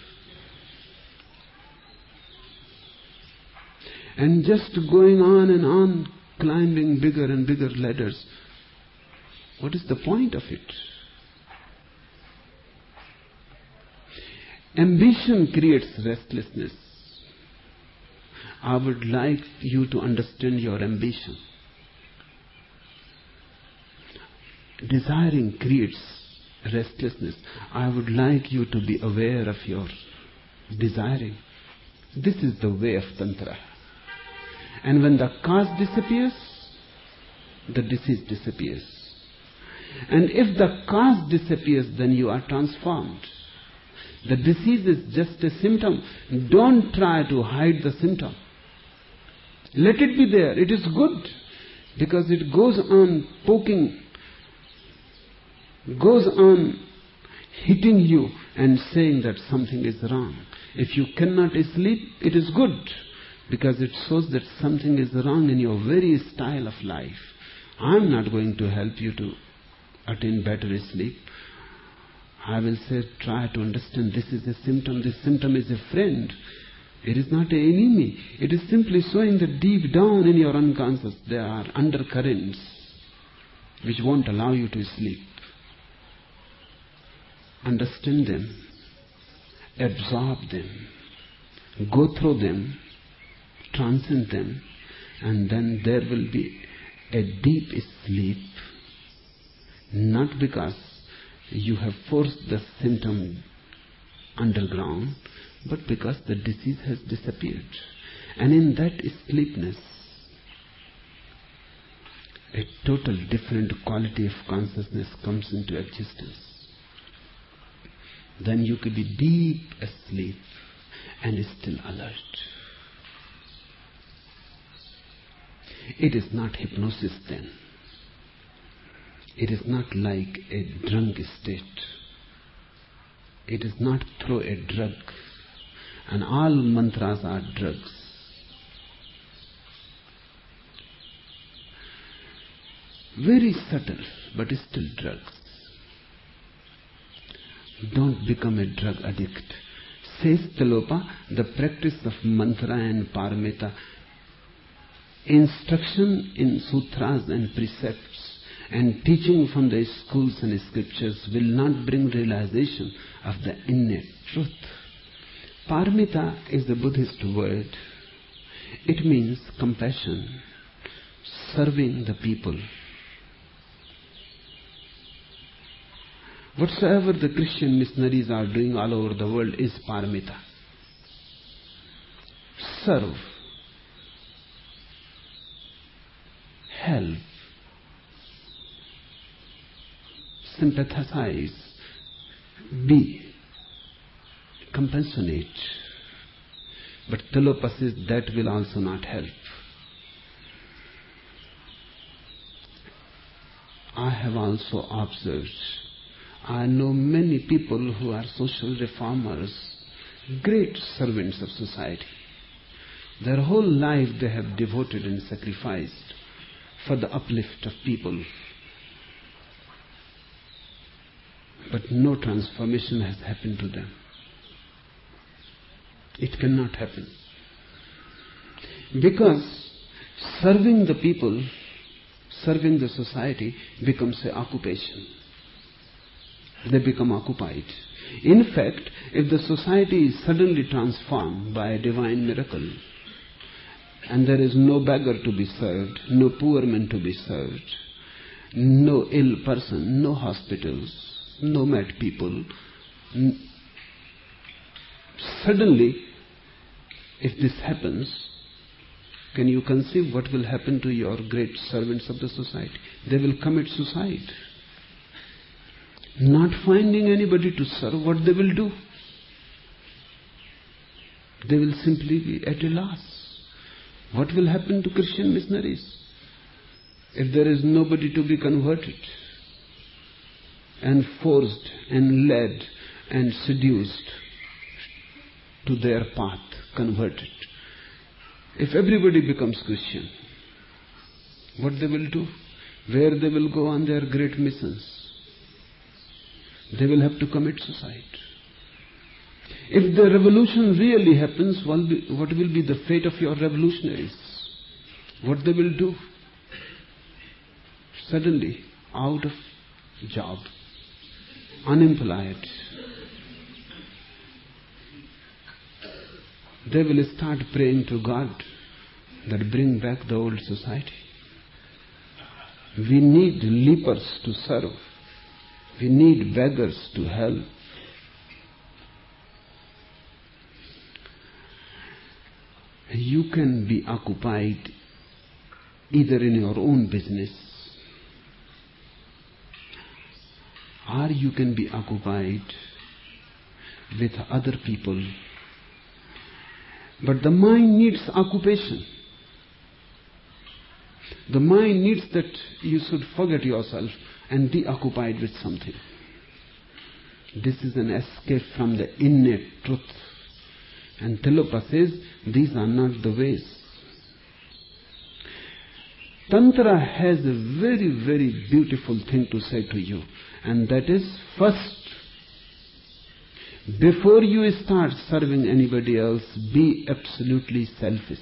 And just going on and on, climbing bigger and bigger ladders, what is the point of it? Ambition creates restlessness. I would like you to understand your ambition. Desiring creates restlessness. I would like you to be aware of your desiring. This is the way of Tantra. And when the cause disappears, the disease disappears. And if the cause disappears, then you are transformed. The disease is just a symptom. Don't try to hide the symptom. Let it be there. It is good because it goes on poking, goes on hitting you and saying that something is wrong. If you cannot sleep, it is good because it shows that something is wrong in your very style of life. I am not going to help you to attain better sleep. I will say, try to understand this is a symptom. This symptom is a friend. It is not an enemy. It is simply showing that deep down in your unconscious there are undercurrents which won't allow you to sleep. Understand them. Absorb them. Go through them. Transcend them. And then there will be a deep sleep. Not because you have forced the symptom underground, but because the disease has disappeared. And in that sleepness, a total different quality of consciousness comes into existence. Then you could be deep asleep and still alert. It is not hypnosis then. It is not like a drunk state. It is not through a drug. And all mantras are drugs. Very subtle, but still drugs. Don't become a drug addict. Says Tilopa, the practice of mantra and paramita, instruction in sutras and precepts, and teaching from the schools and scriptures will not bring realization of the innate truth. Paramita is the Buddhist word. It means compassion, serving the people. Whatsoever the Christian missionaries are doing all over the world is paramita. Serve, help, sympathize, be compassionate. But Tilopa says that will also not help. I have also observed, I know many people who are social reformers, great servants of society. Their whole life they have devoted and sacrificed for the uplift of people. But no transformation has happened to them. It cannot happen. Because serving the people, serving the society becomes an occupation. They become occupied. In fact, if the society is suddenly transformed by a divine miracle, and there is no beggar to be served, no poor man to be served, no ill person, no hospitals, no mad people, suddenly, if this happens, can you conceive what will happen to your great servants of the society? They will commit suicide. Not finding anybody to serve, what they will do? They will simply be at a loss. What will happen to Christian missionaries if there is nobody to be converted and forced and led and seduced to their path, converted? If everybody becomes Christian, what they will do? Where they will go on their great missions? They will have to commit suicide. If the revolution really happens, what will be the fate of your revolutionaries? What they will do? Suddenly, out of job, unemployed, they will start praying to God that bring back the old society. We need lepers to serve. We need beggars to help. You can be occupied either in your own business, or you can be occupied with other people. But the mind needs occupation. The mind needs that you should forget yourself and be occupied with something. This is an escape from the innate truth. And Tilopa says, these are not the ways. Tantra has a very, very beautiful thing to say to you. And that is, first, before you start serving anybody else, be absolutely selfish.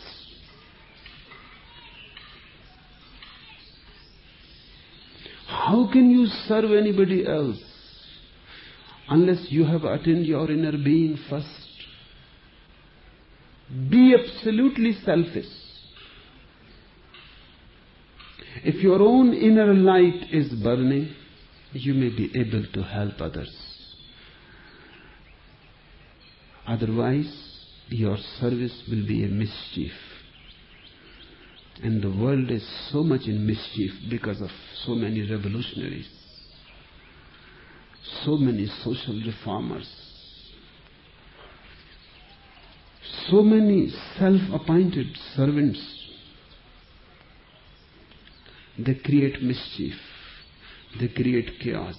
How can you serve anybody else unless you have attained your inner being first? Be absolutely selfish. If your own inner light is burning, you may be able to help others. Otherwise, your service will be a mischief. And the world is so much in mischief because of so many revolutionaries, so many social reformers, so many self-appointed servants. They create mischief. They create chaos.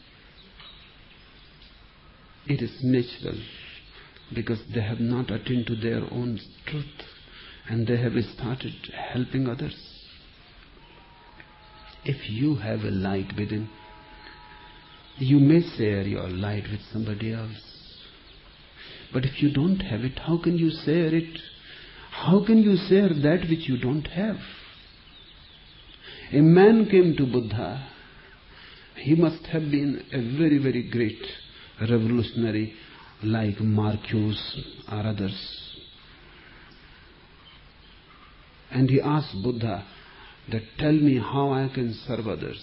It is natural because they have not attained to their own truth and they have started helping others. If you have a light within, you may share your light with somebody else. But if you don't have it, how can you share it? How can you share that which you don't have? A man came to Buddha. He must have been a very, very great revolutionary like Marcuse or others. And he asked Buddha that, tell me how I can serve others.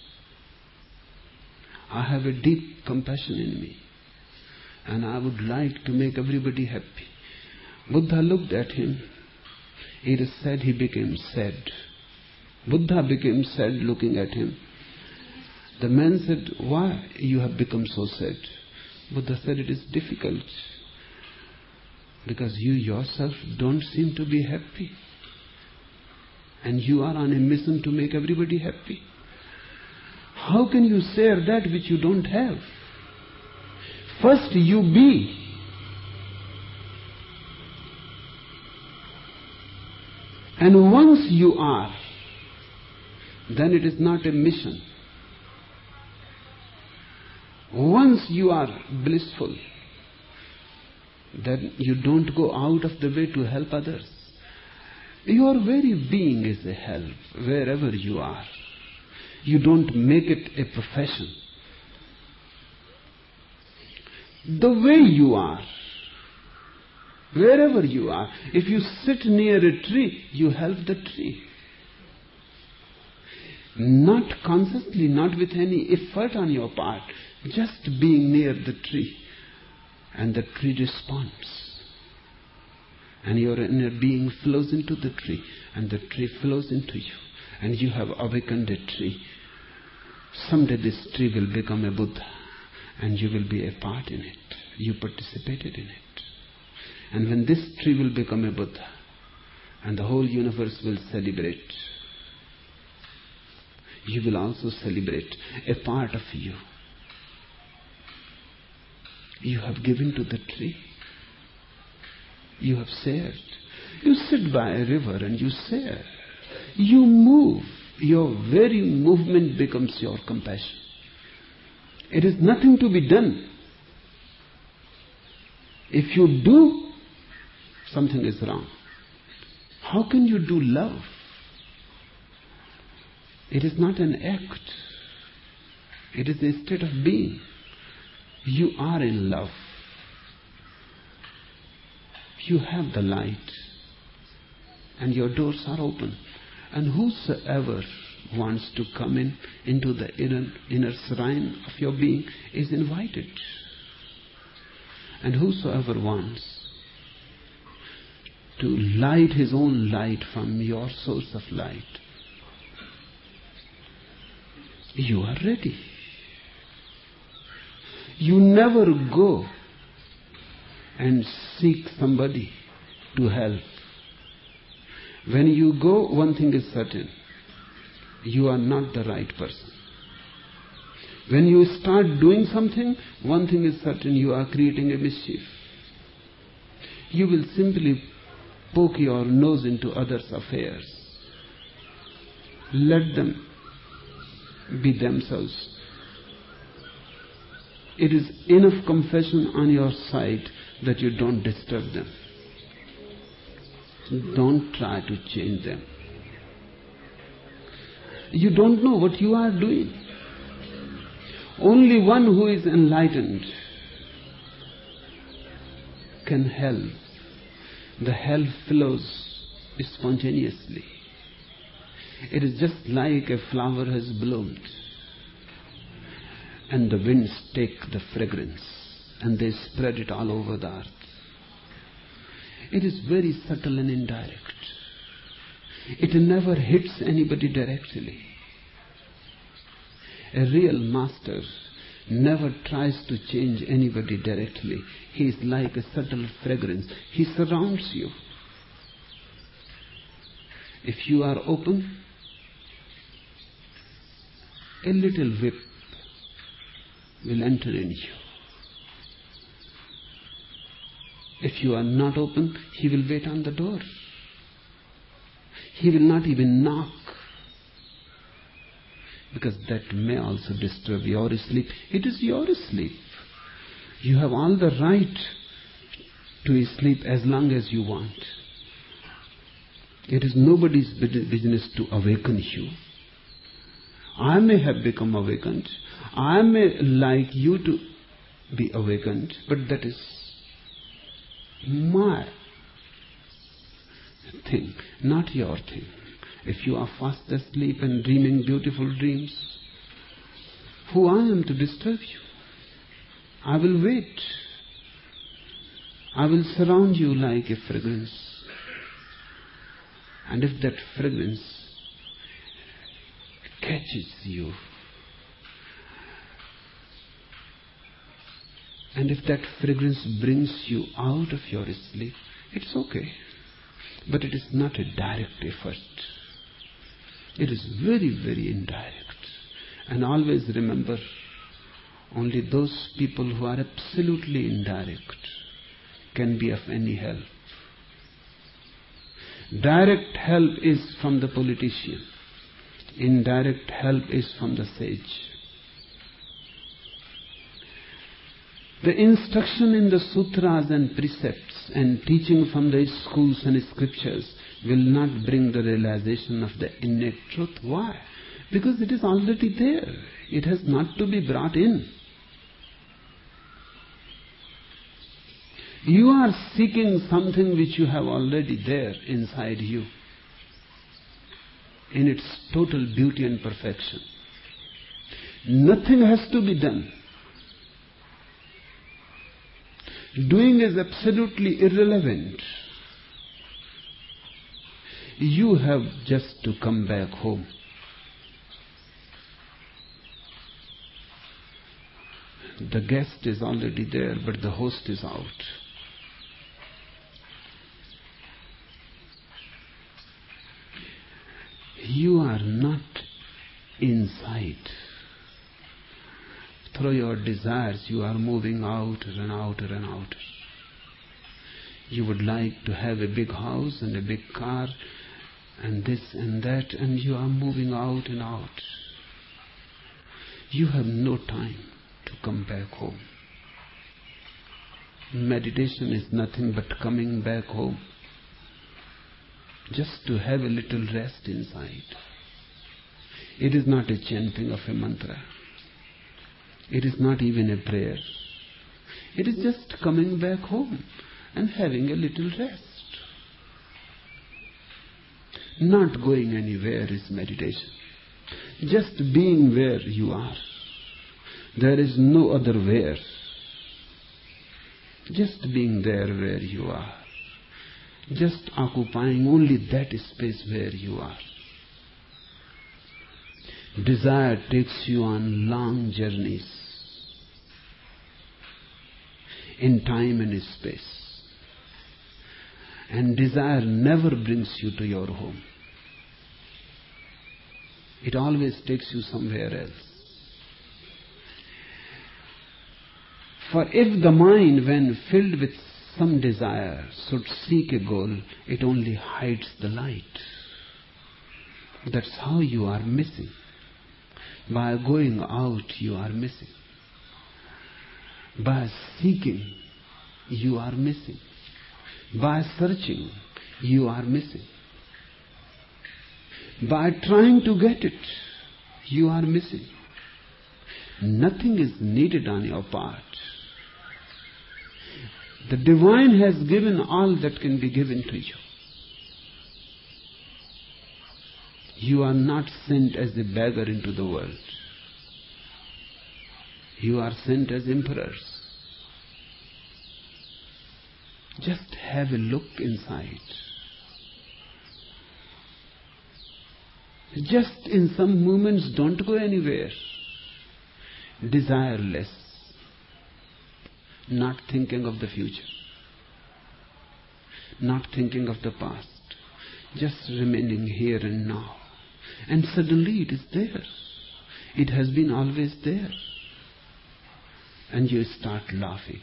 I have a deep compassion in me and I would like to make everybody happy. Buddha looked at him. It is said he became sad. Buddha became sad looking at him. The man said, why you have become so sad? Buddha said, it is difficult because you yourself don't seem to be happy. And you are on a mission to make everybody happy. How can you share that which you don't have? First you be. And once you are, then it is not a mission. Once you are blissful, then you don't go out of the way to help others. Your very being is a help wherever you are. You don't make it a profession. The way you are, wherever you are, if you sit near a tree, you help the tree. Not consciously, not with any effort on your part, just being near the tree. And the tree responds. And your inner being flows into the tree, and the tree flows into you, and you have awakened a tree. Someday this tree will become a Buddha, and you will be a part in it. You participated in it. And when this tree will become a Buddha, and the whole universe will celebrate, you will also celebrate a part of you. You have given to the tree. You have shared. You sit by a river and you share. You move. Your very movement becomes your compassion. It is nothing to be done. If you do, something is wrong. How can you do love? It is not an act. It is a state of being. You are in love. You have the light. And your doors are open. And whosoever wants to come into the inner shrine of your being is invited. And whosoever wants to light his own light from your source of light, you are ready. You never go and seek somebody to help. When you go, one thing is certain. You are not the right person. When you start doing something, one thing is certain. You are creating a mischief. You will simply poke your nose into others' affairs. Let them be themselves. It is enough compassion on your side that you don't disturb them. Don't try to change them. You don't know what you are doing. Only one who is enlightened can help. The help flows spontaneously. It is just like a flower has bloomed, and the winds take the fragrance and they spread it all over the earth. It is very subtle and indirect. It never hits anybody directly. A real master never tries to change anybody directly. He is like a subtle fragrance. He surrounds you. If you are open, a little whip will enter in you. If you are not open, he will wait on the door. He will not even knock, because that may also disturb your sleep. It is your sleep. You have all the right to sleep as long as you want. It is nobody's business to awaken you. I may have become awakened. I may like you to be awakened, but that is my thing, not your thing. If you are fast asleep and dreaming beautiful dreams, who I am to disturb you? I will wait. I will surround you like a fragrance. And if that fragrance catches you, and if that fragrance brings you out of your sleep, it's okay. But it is not a direct effort. It is very, very indirect. And always remember, only those people who are absolutely indirect can be of any help. Direct help is from the politician. Indirect help is from the sage. The instruction in the sutras and precepts and teaching from the schools and scriptures will not bring the realization of the innate truth. Why? Because it is already there. It has not to be brought in. You are seeking something which you have already there inside you, in its total beauty and perfection. Nothing has to be done. Doing is absolutely irrelevant. You have just to come back home. The guest is already there, but the host is out. You are not inside. Through your desires, you are moving outer and outer and outer. You would like to have a big house and a big car and this and that, and you are moving out and out. You have no time to come back home. Meditation is nothing but coming back home, just to have a little rest inside. It is not a chanting of a mantra. It is not even a prayer. It is just coming back home and having a little rest. Not going anywhere is meditation. Just being where you are. There is no other where. Just being there where you are. Just occupying only that space where you are. Desire takes you on long journeys in time and space. And desire never brings you to your home. It always takes you somewhere else. For if the mind, when filled with some desire, should seek a goal, it only hides the light. That's how you are missing. By going out, you are missing. By seeking, you are missing. By searching, you are missing. By trying to get it, you are missing. Nothing is needed on your part. The divine has given all that can be given to you. You are not sent as a beggar into the world. You are sent as emperors. Just have a look inside. Just in some moments, don't go anywhere. Desireless. Not thinking of the future. Not thinking of the past. Just remaining here and now. And suddenly it is there. It has been always there. And you start laughing.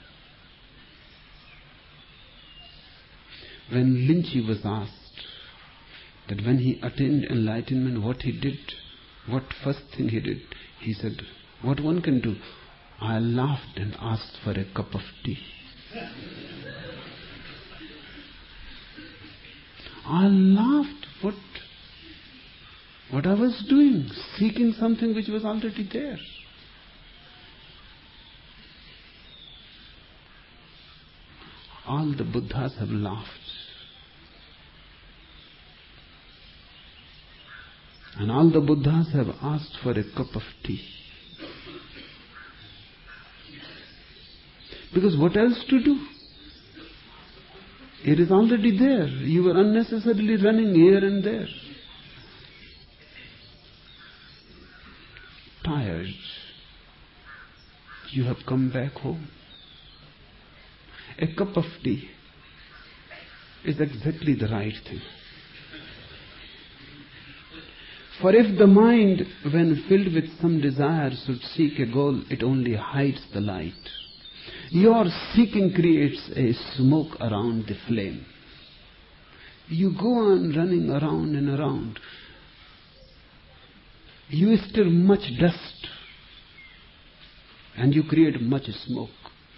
When Linchi was asked that when he attained enlightenment, what he did, what first thing he did, he said, what one can do? I laughed and asked for a cup of tea. I laughed. What I was doing, seeking something which was already there. All the Buddhas have laughed. And all the Buddhas have asked for a cup of tea. Because what else to do? It is already there. You were unnecessarily running here and there. Tired. You have come back home. A cup of tea is exactly the right thing. For if the mind, when filled with some desire, should seek a goal, it only hides the light. Your seeking creates a smoke around the flame. You go on running around and around. You stir much dust and you create much smoke.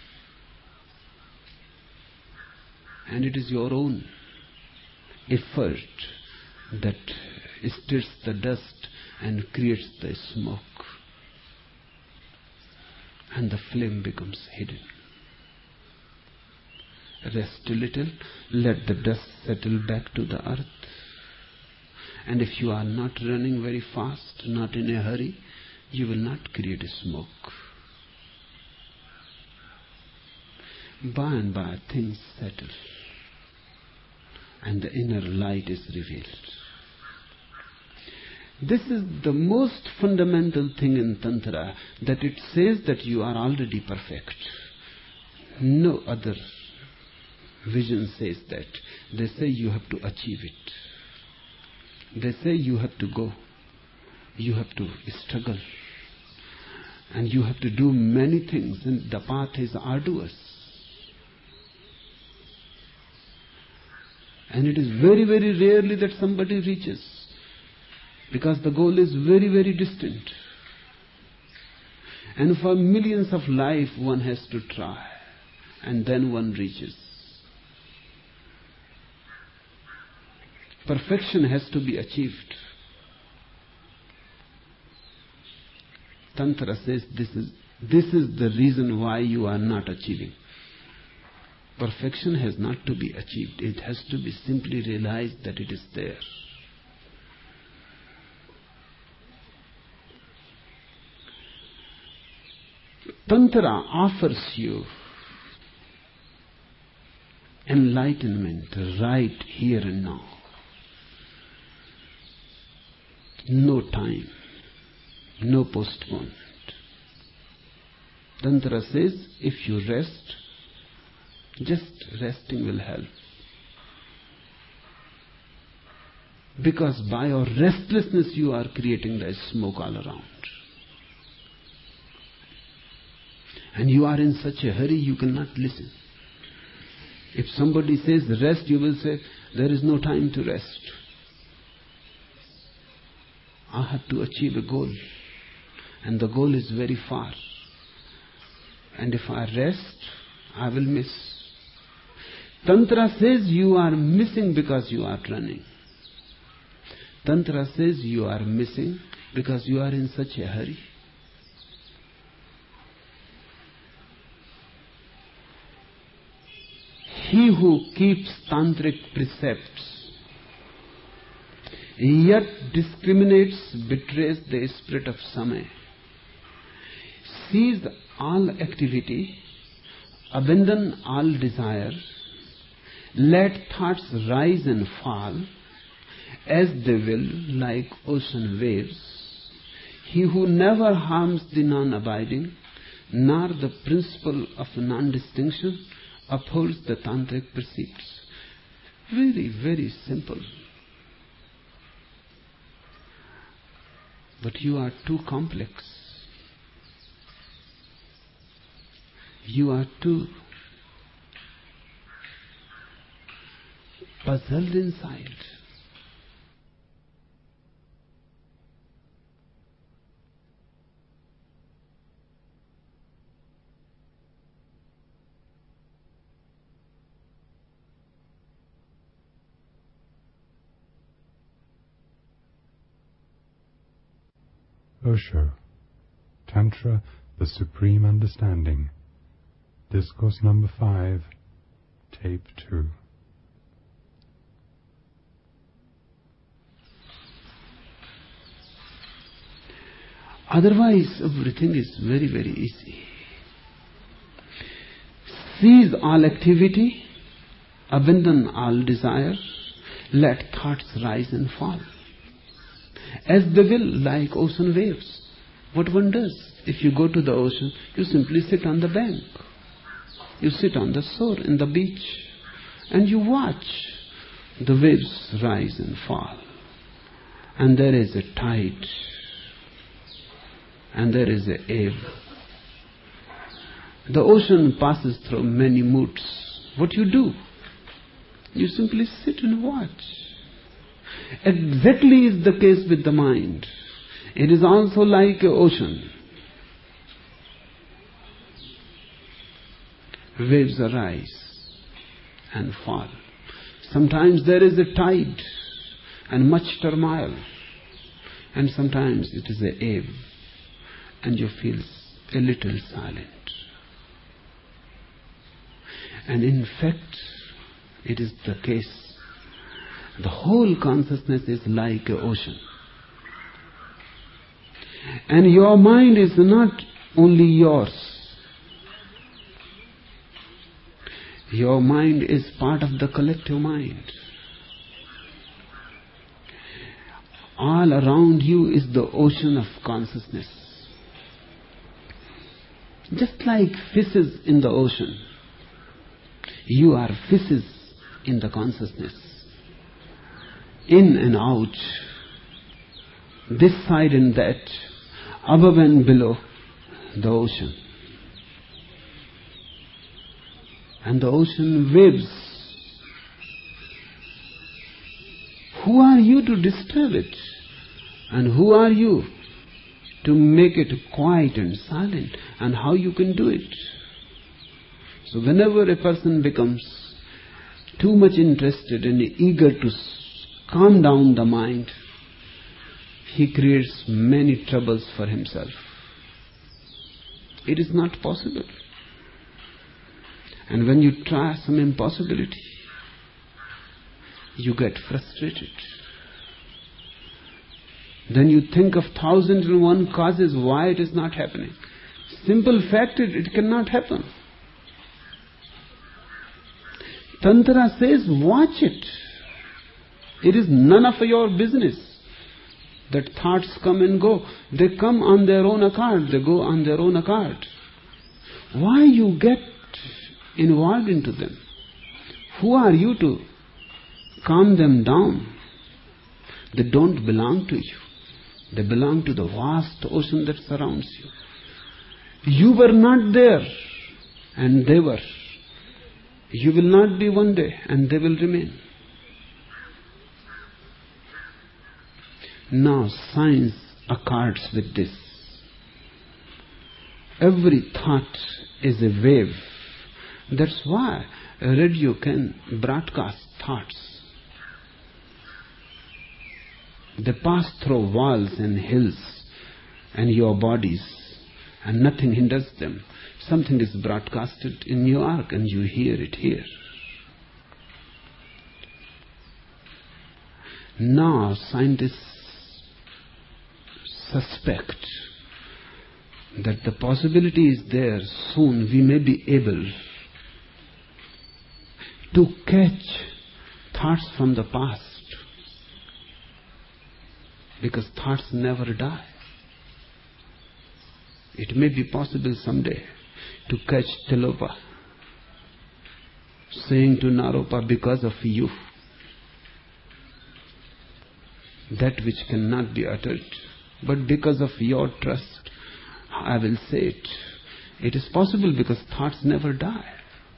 And it is your own effort that stirs the dust and creates the smoke. And the flame becomes hidden. Rest a little, let the dust settle back to the earth. And if you are not running very fast, not in a hurry, you will not create a smoke. By and by things settle. And the inner light is revealed. This is the most fundamental thing in Tantra, that it says that you are already perfect. No other vision says that. They say you have to achieve it. They say you have to go. You have to struggle. And you have to do many things, and the path is arduous. And it is very, very rarely that somebody reaches, because the goal is very, very distant. And for millions of life one has to try, and then one reaches. Perfection has to be achieved. Tantra says this is the reason why you are not achieving. Perfection has not to be achieved. It has to be simply realized that it is there. Tantra offers you enlightenment right here and now. No time, no postponement. Tantra says if you rest, just resting will help. Because by your restlessness you are creating the smoke all around. And you are in such a hurry you cannot listen. If somebody says rest, you will say, there is no time to rest. I have to achieve a goal. And the goal is very far. And if I rest, I will miss. Tantra says you are missing because you are running. Tantra says you are missing because you are in such a hurry. He who keeps tantric precepts, yet discriminates, betrays the spirit of Samay, sees all activity, abandon all desire, let thoughts rise and fall as they will like ocean waves. He who never harms the non-abiding, nor the principle of non-distinction, upholds the tantric precepts. Very, very simple. But you are too complex. You are too puzzled inside. Osho, Tantra, the Supreme Understanding. Discourse number 5, tape 2. Otherwise, everything is very, very easy. Cease all activity, abandon all desire, let thoughts rise and fall. As they will, like ocean waves. What one does? If you go to the ocean, you simply sit on the bank. You sit on the shore, in the beach, and you watch the waves rise and fall. And there is a tide, and there is a ebb. The ocean passes through many moods. What you do? You simply sit and watch. Exactly is the case with the mind. It is also like an ocean. Waves arise and fall. Sometimes there is a tide and much turmoil, and sometimes it is an ebb and you feel a little silent. And in fact, it is the case. The whole consciousness is like an ocean. And your mind is not only yours. Your mind is part of the collective mind. All around you is the ocean of consciousness. Just like fishes in the ocean, you are fishes in the consciousness. In and out, this side and that, above and below the ocean. And the ocean waves. Who are you to disturb it? And who are you to make it quiet and silent? And how you can do it? So whenever a person becomes too much interested and eager to calm down the mind, he creates many troubles for himself. It is not possible. And when you try some impossibility, you get frustrated. Then you think of 1,001 causes why it is not happening. Simple fact is, it cannot happen. Tantra says, watch it. It is none of your business that thoughts come and go. They come on their own account. They go on their own account. Why you get involved into them? Who are you to calm them down? They don't belong to you. They belong to the vast ocean that surrounds you. You were not there, and they were. You will not be one day, and they will remain. Now science accords with this. Every thought is a wave. That's why a radio can broadcast thoughts. They pass through walls and hills and your bodies, and nothing hinders them. Something is broadcasted in New York and you hear it here. Now scientists suspect that the possibility is there, soon we may be able to catch thoughts from the past, because thoughts never die. It may be possible someday to catch Tilopa saying to Naropa, because of you, that which cannot be uttered But because of your trust, I will say it. It is possible because thoughts never die.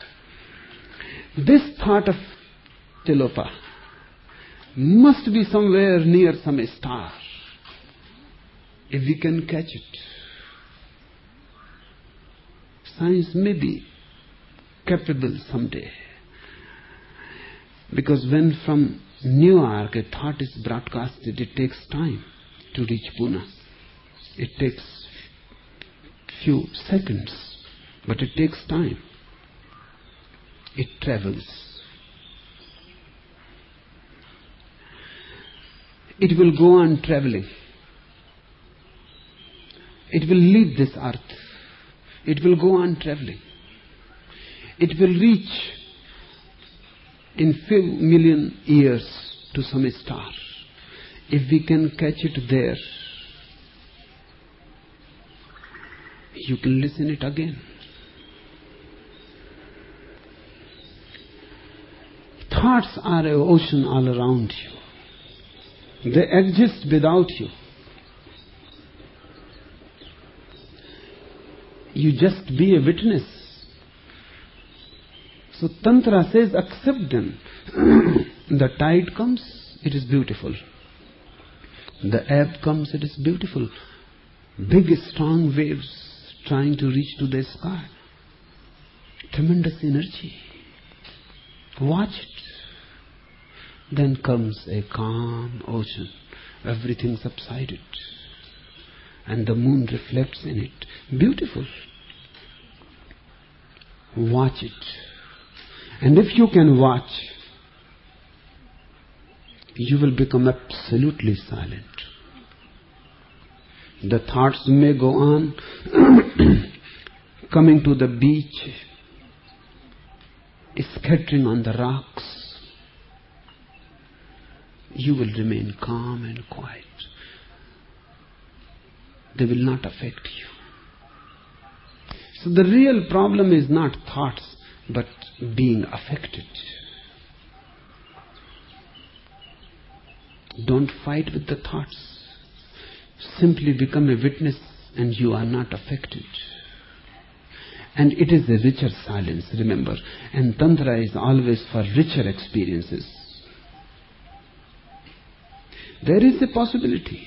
This thought of Tilopa must be somewhere near some star. If we can catch it, science may be capable someday. Because when from Newark a thought is broadcasted, it takes time to reach Pune. It takes few seconds, but it takes time. It travels. It will go on traveling. It will leave this earth. It will go on traveling. It will reach in few million years to some star. If we can catch it there, you can listen it again. Thoughts are an ocean all around you. They exist without you. You just be a witness. So Tantra says, accept them. The tide comes, it is beautiful. The ebb comes, it is beautiful. Big, strong waves trying to reach to the sky. Tremendous energy. Watch it. Then comes a calm ocean. Everything subsided. And the moon reflects in it. Beautiful. Watch it. And if you can watch, you will become absolutely silent. The thoughts may go on, coming to the beach, scattering on the rocks. You will remain calm and quiet. They will not affect you. So the real problem is not thoughts, but being affected. Don't fight with the thoughts. Simply become a witness and you are not affected. And it is a richer silence, remember. And Tantra is always for richer experiences. There is a possibility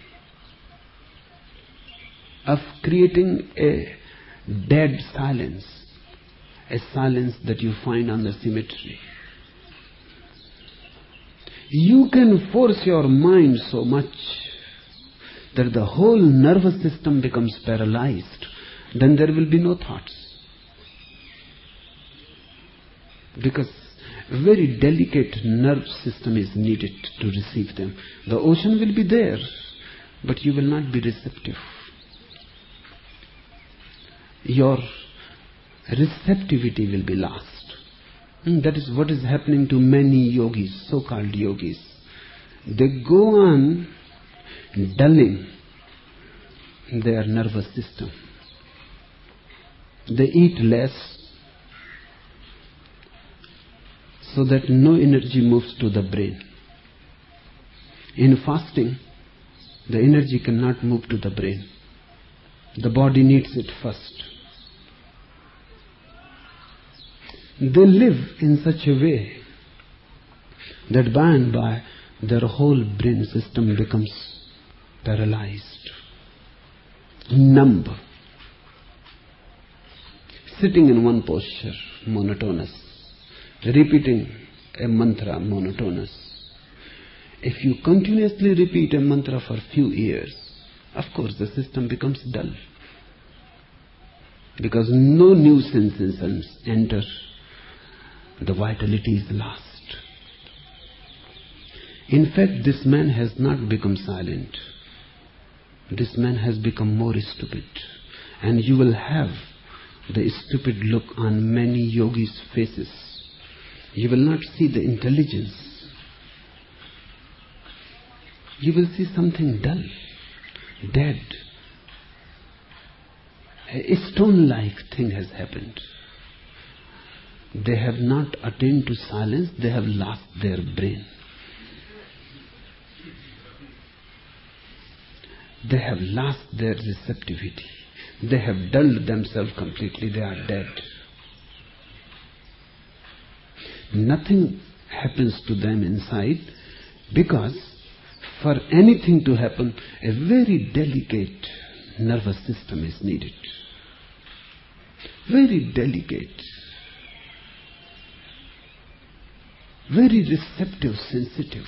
of creating a dead silence, a silence that you find on the cemetery. You can force your mind so much that the whole nervous system becomes paralyzed. Then there will be no thoughts. Because a very delicate nerve system is needed to receive them. The ocean will be there, but you will not be receptive. Your receptivity will be lost. That is what is happening to many yogis, so-called yogis. They go on dulling their nervous system. They eat less so that no energy moves to the brain. In fasting, the energy cannot move to the brain. The body needs it first. They live in such a way that by and by their whole brain system becomes paralyzed, numb, sitting in one posture, monotonous, repeating a mantra, monotonous. If you continuously repeat a mantra for a few years, of course the system becomes dull, because no new sensations enter. The vitality is lost. In fact, this man has not become silent. This man has become more stupid. And you will have the stupid look on many yogis' faces. You will not see the intelligence. You will see something dull, dead. A stone-like thing has happened. They have not attained to silence, they have lost their brain. They have lost their receptivity. They have dulled themselves completely. They are dead. Nothing happens to them inside, because for anything to happen, a very delicate nervous system is needed. Very delicate. Very receptive, sensitive.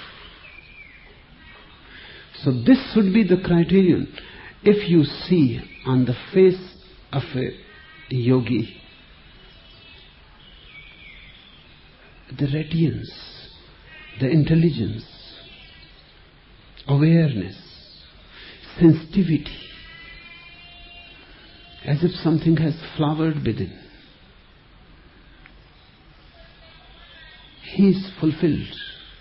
So this should be the criterion. If you see on the face of a yogi the radiance, the intelligence, awareness, sensitivity, as if something has flowered within. He is fulfilled.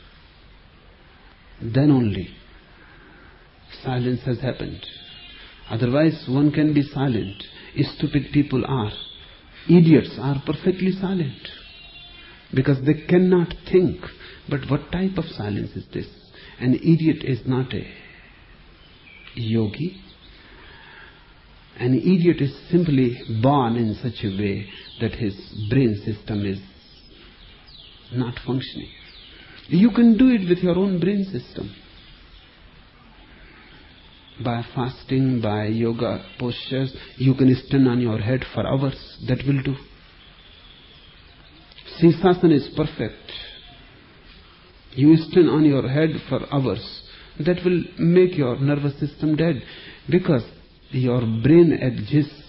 Then only silence has happened. Otherwise one can be silent. Stupid people are. Idiots are perfectly silent, because they cannot think. But what type of silence is this? An idiot is not a yogi. An idiot is simply born in such a way that his brain system is not functioning. You can do it with your own brain system. By fasting, by yoga postures, you can stand on your head for hours. That will do. Sirsasana is perfect. You stand on your head for hours. That will make your nervous system dead, because your brain exists.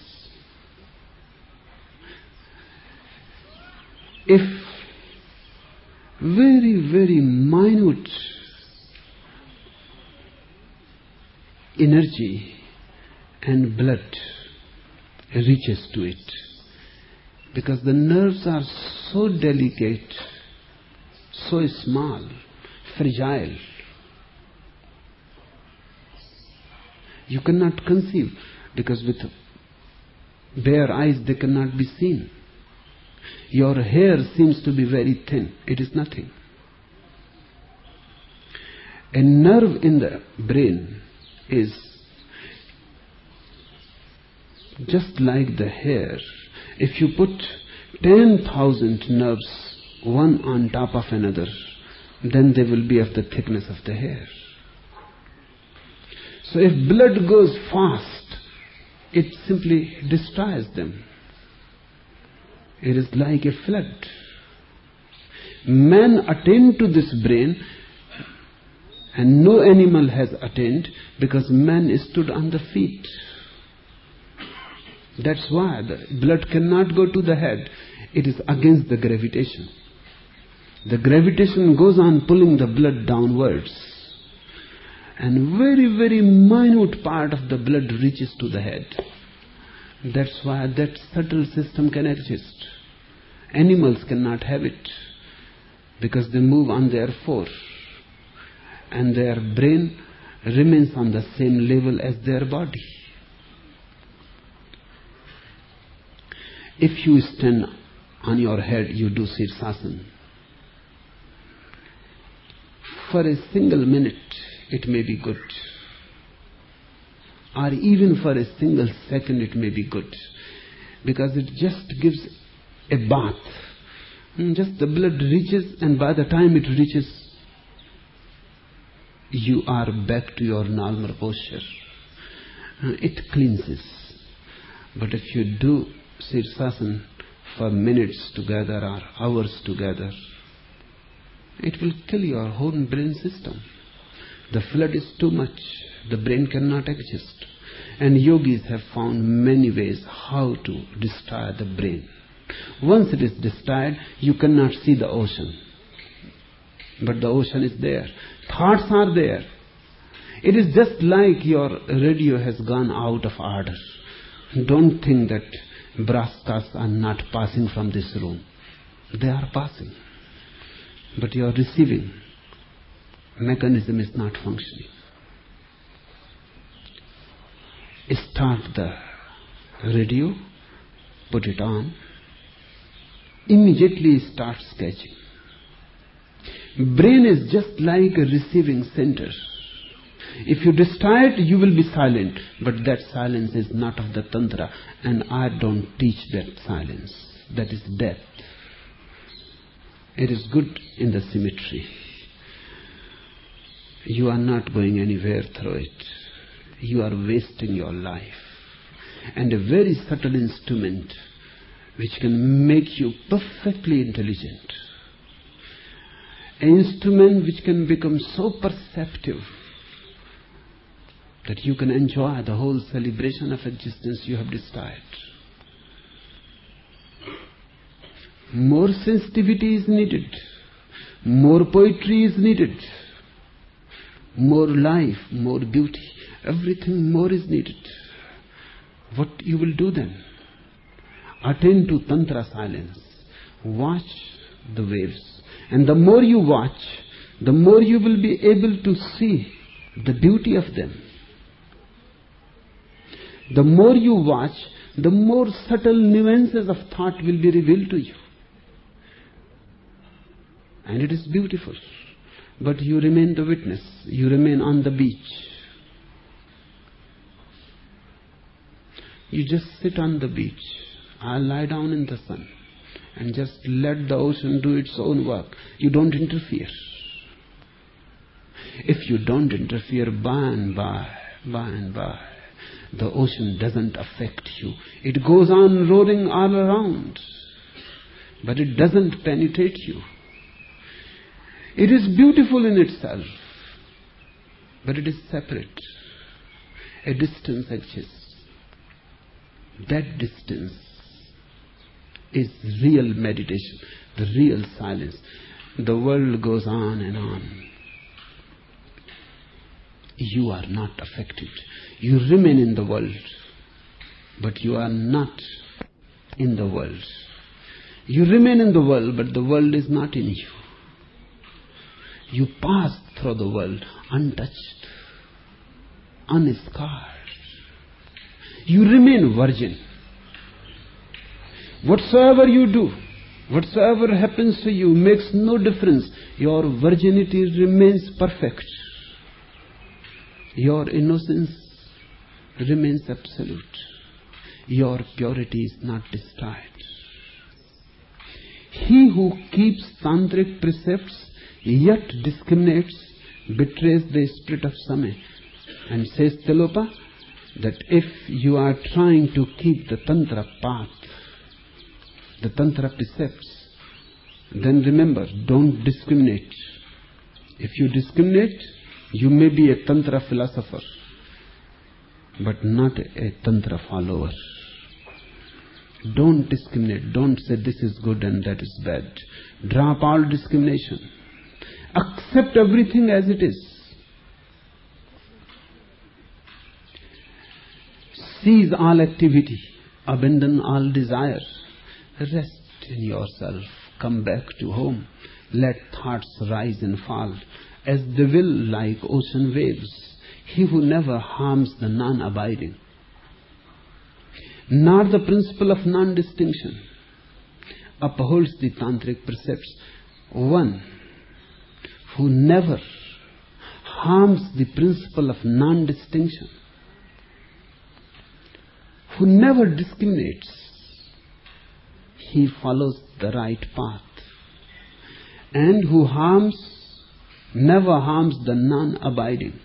If very, very minute energy and blood reaches to it, because the nerves are so delicate, so small, fragile, you cannot conceive, because with bare eyes they cannot be seen. Your hair seems to be very thin. It is nothing. A nerve in the brain is just like the hair. If you put 10,000 nerves one on top of another, then they will be of the thickness of the hair. So if blood goes fast, it simply destroys them. It is like a flood. Man attained to this brain, and no animal has attained, because man stood on the feet. That's why the blood cannot go to the head. It is against the gravitation. The gravitation goes on pulling the blood downwards, and very, very minute part of the blood reaches to the head. That's why that subtle system can exist. Animals cannot have it, because they move on their four, and their brain remains on the same level as their body. If you stand on your head, you do Sirsasana. For a single minute, it may be good. Or even for a single second, it may be good. Because it just gives a bath. Just the blood reaches, and by the time it reaches, you are back to your normal posture. It cleanses. But if you do Sirsasana for minutes together or hours together, it will kill your whole brain system. The flood is too much. The brain cannot exist. And yogis have found many ways how to destroy the brain. Once it is destroyed, you cannot see the ocean. But the ocean is there. Thoughts are there. It is just like your radio has gone out of order. Don't think that broadcasts are not passing from this room. They are passing. But your receiving mechanism is not functioning. Start the radio, put it on, immediately start sketching. Brain is just like a receiving center. If you destroy it, you will be silent. But that silence is not of the Tantra, and I don't teach that silence. That is death. It is good in the cemetery. You are not going anywhere through it. You are wasting your life. And a very subtle instrument which can make you perfectly intelligent. An instrument which can become so perceptive that you can enjoy the whole celebration of existence you have destroyed. More sensitivity is needed. More poetry is needed. More life, more beauty. Everything more is needed. What you will do then? Attend to Tantra silence. Watch the waves. And the more you watch, the more you will be able to see the beauty of them. The more you watch, the more subtle nuances of thought will be revealed to you. And it is beautiful. But you remain the witness. You remain on the beach. You just sit on the beach. I'll lie down in the sun and just let the ocean do its own work. You don't interfere. If you don't interfere, by and by, the ocean doesn't affect you. It goes on roaring all around, but it doesn't penetrate you. It is beautiful in itself, but it is separate. A distance exists. That distance is real meditation, the real silence. The world goes on and on. You are not affected. You remain in the world, but you are not in the world. You remain in the world, but the world is not in you. You pass through the world untouched, unscarred. You remain virgin. Whatsoever you do, whatsoever happens to you makes no difference. Your virginity remains perfect. Your innocence remains absolute. Your purity is not destroyed. He who keeps tantric precepts yet discriminates betrays the spirit of Samay. And says Tilopa that if you are trying to keep the Tantra path, the Tantra precepts, then remember, don't discriminate. If you discriminate, you may be a Tantra philosopher, but not a Tantra follower. Don't discriminate. Don't say this is good and that is bad. Drop all discrimination. Accept everything as it is. Cease all activity. Abandon all desire. Rest in yourself. Come back to home. Let thoughts rise and fall as they will, like ocean waves. He who never harms the non-abiding, nor the principle of non-distinction, upholds the tantric precepts. One who never harms the principle of non-distinction, who never discriminates, he follows the right path. And who never harms the non-abiding.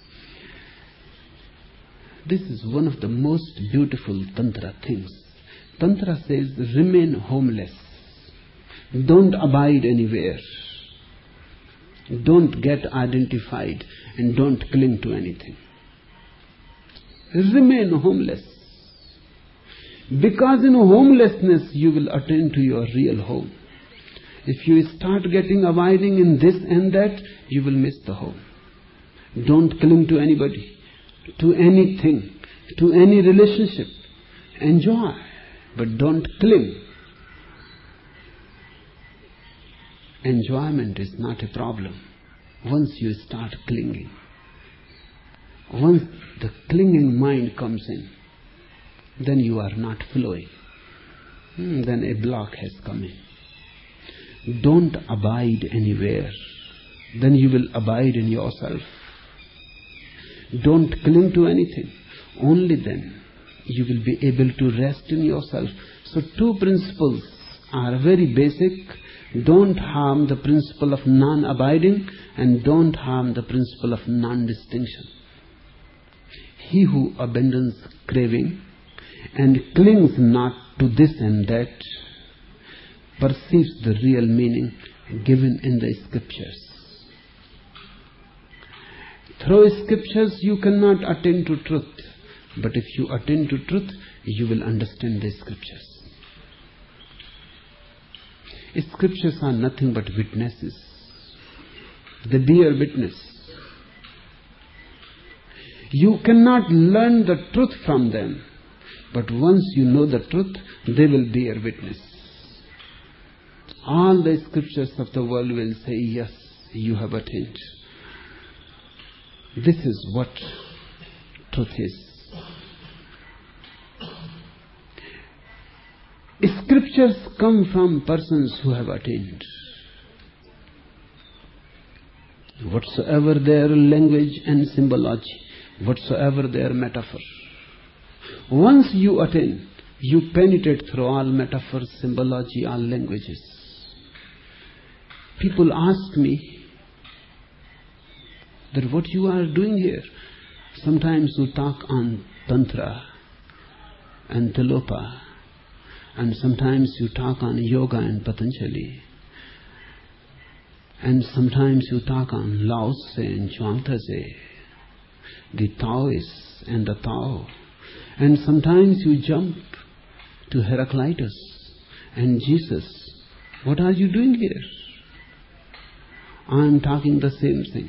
This is one of the most beautiful Tantra things. Tantra says, remain homeless. Don't abide anywhere. Don't get identified and don't cling to anything. Remain homeless. Because in homelessness you will attain to your real home. If you start getting abiding in this and that, you will miss the home. Don't cling to anybody, to anything, to any relationship. Enjoy, but don't cling. Enjoyment is not a problem once you start clinging. Once the clinging mind comes in, then you are not flowing. Then a block has come in. Don't abide anywhere. Then you will abide in yourself. Don't cling to anything. Only then you will be able to rest in yourself. So 2 principles are very basic. Don't harm the principle of non-abiding, and don't harm the principle of non-distinction. He who abandons craving and clings not to this and that perceives the real meaning given in the scriptures. Through scriptures you cannot attain to truth, but if you attain to truth, you will understand the scriptures. Scriptures are nothing but witnesses. They bear witness. You cannot learn the truth from them, but once you know the truth, they will bear witness. All the scriptures of the world will say, yes, you have attained. This is what truth is. Scriptures come from persons who have attained. Whatsoever their language and symbology, whatsoever their metaphor, once you attain, you penetrate through all metaphors, symbology, all languages. People ask me that what you are doing here. Sometimes you talk on Tantra and Tilopa, and sometimes you talk on Yoga and Patanjali, and sometimes you talk on Lao Tse and Chuang Tse, the Taoists and the Tao, and sometimes you jump to Heraclitus and Jesus. What are you doing here? I am talking the same thing.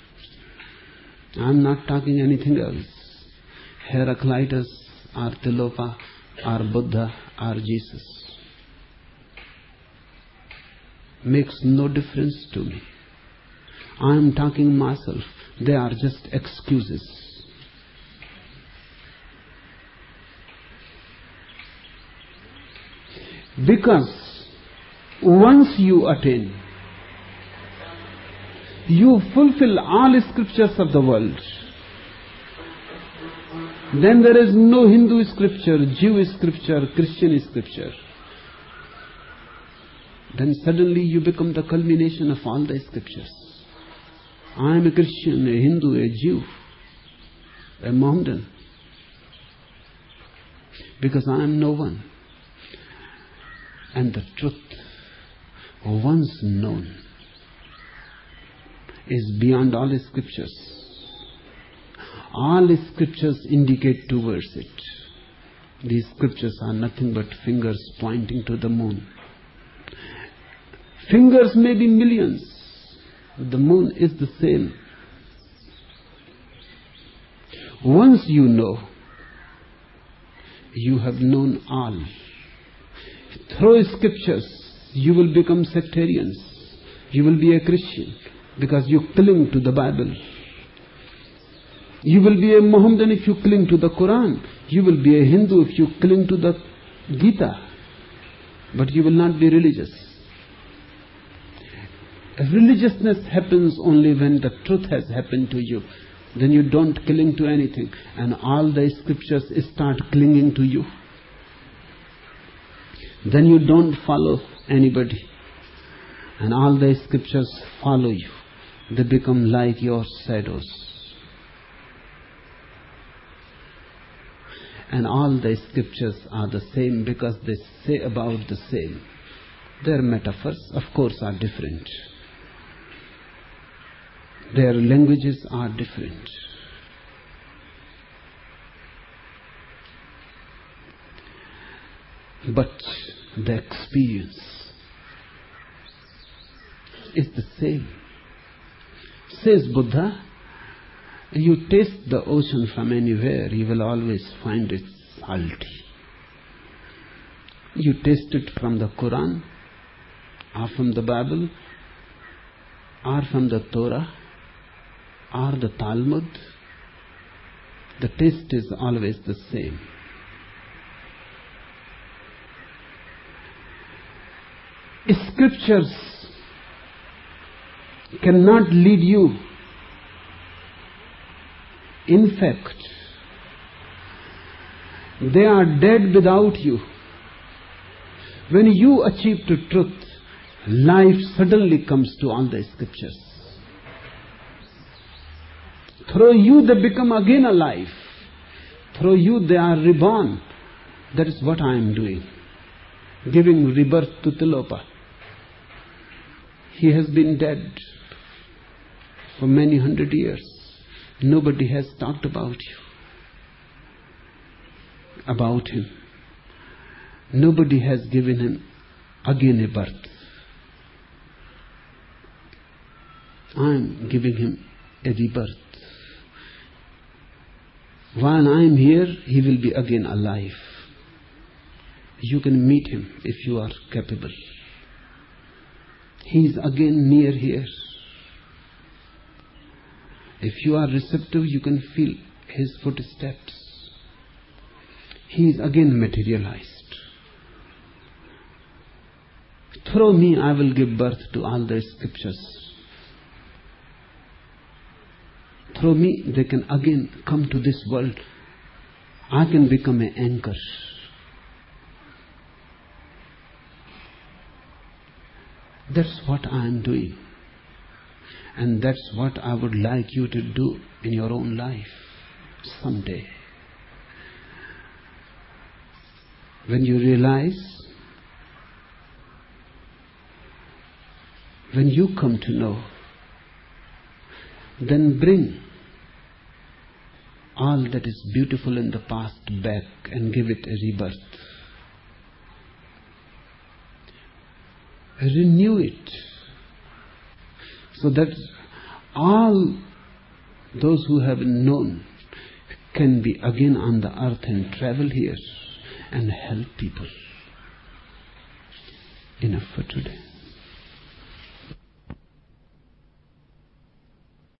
I am not talking anything else. Heraclitus or Tilopa or Buddha or Jesus makes no difference to me. I am talking myself. They are just excuses. Because once you attain, you fulfill all scriptures of the world. Then there is no Hindu scripture, Jewish scripture, Christian scripture. Then suddenly you become the culmination of all the scriptures. I am a Christian, a Hindu, a Jew, a Mohammedan. Because I am no one. And the truth, once known, is beyond all scriptures. All scriptures indicate towards it. These scriptures are nothing but fingers pointing to the moon. Fingers may be millions. The moon is the same. Once you know, you have known all. Through scriptures, you will become sectarians. You will be a Christian because you cling to the Bible. You will be a Mohammedan if you cling to the Quran. You will be a Hindu if you cling to the Gita. But you will not be religious. Religiousness happens only when the truth has happened to you. Then you don't cling to anything, and all the scriptures start clinging to you. Then you don't follow anybody, and all the scriptures follow you. They become like your shadows. And all the scriptures are the same because they say about the same. Their metaphors, of course, are different. Their languages are different. But the experience is the same. Says Buddha, you taste the ocean from anywhere, you will always find it salty. You taste it from the Quran, or from the Bible, or from the Torah, or the Talmud. The taste is always the same. Scriptures cannot lead you In fact, they are dead without you. When you achieve to truth, life suddenly comes to all the scriptures. Through you they become again alive. Through you they are reborn. That is what I am doing. Giving rebirth to Tilopa. He has been dead for many 100 years. Nobody has talked about him. Nobody has given him again a birth. I am giving him a rebirth. While I am here, he will be again alive. You can meet him if you are capable. He is again near here. If you are receptive, you can feel his footsteps. He is again materialized. Through me, I will give birth to all the scriptures. Through me, they can again come to this world. I can become an anchor. That's what I am doing. And that's what I would like you to do in your own life someday. When you realize, when you come to know, then bring all that is beautiful in the past back and give it a rebirth. Renew it so that all those who have known can be again on the earth and travel here and help people. Enough for today.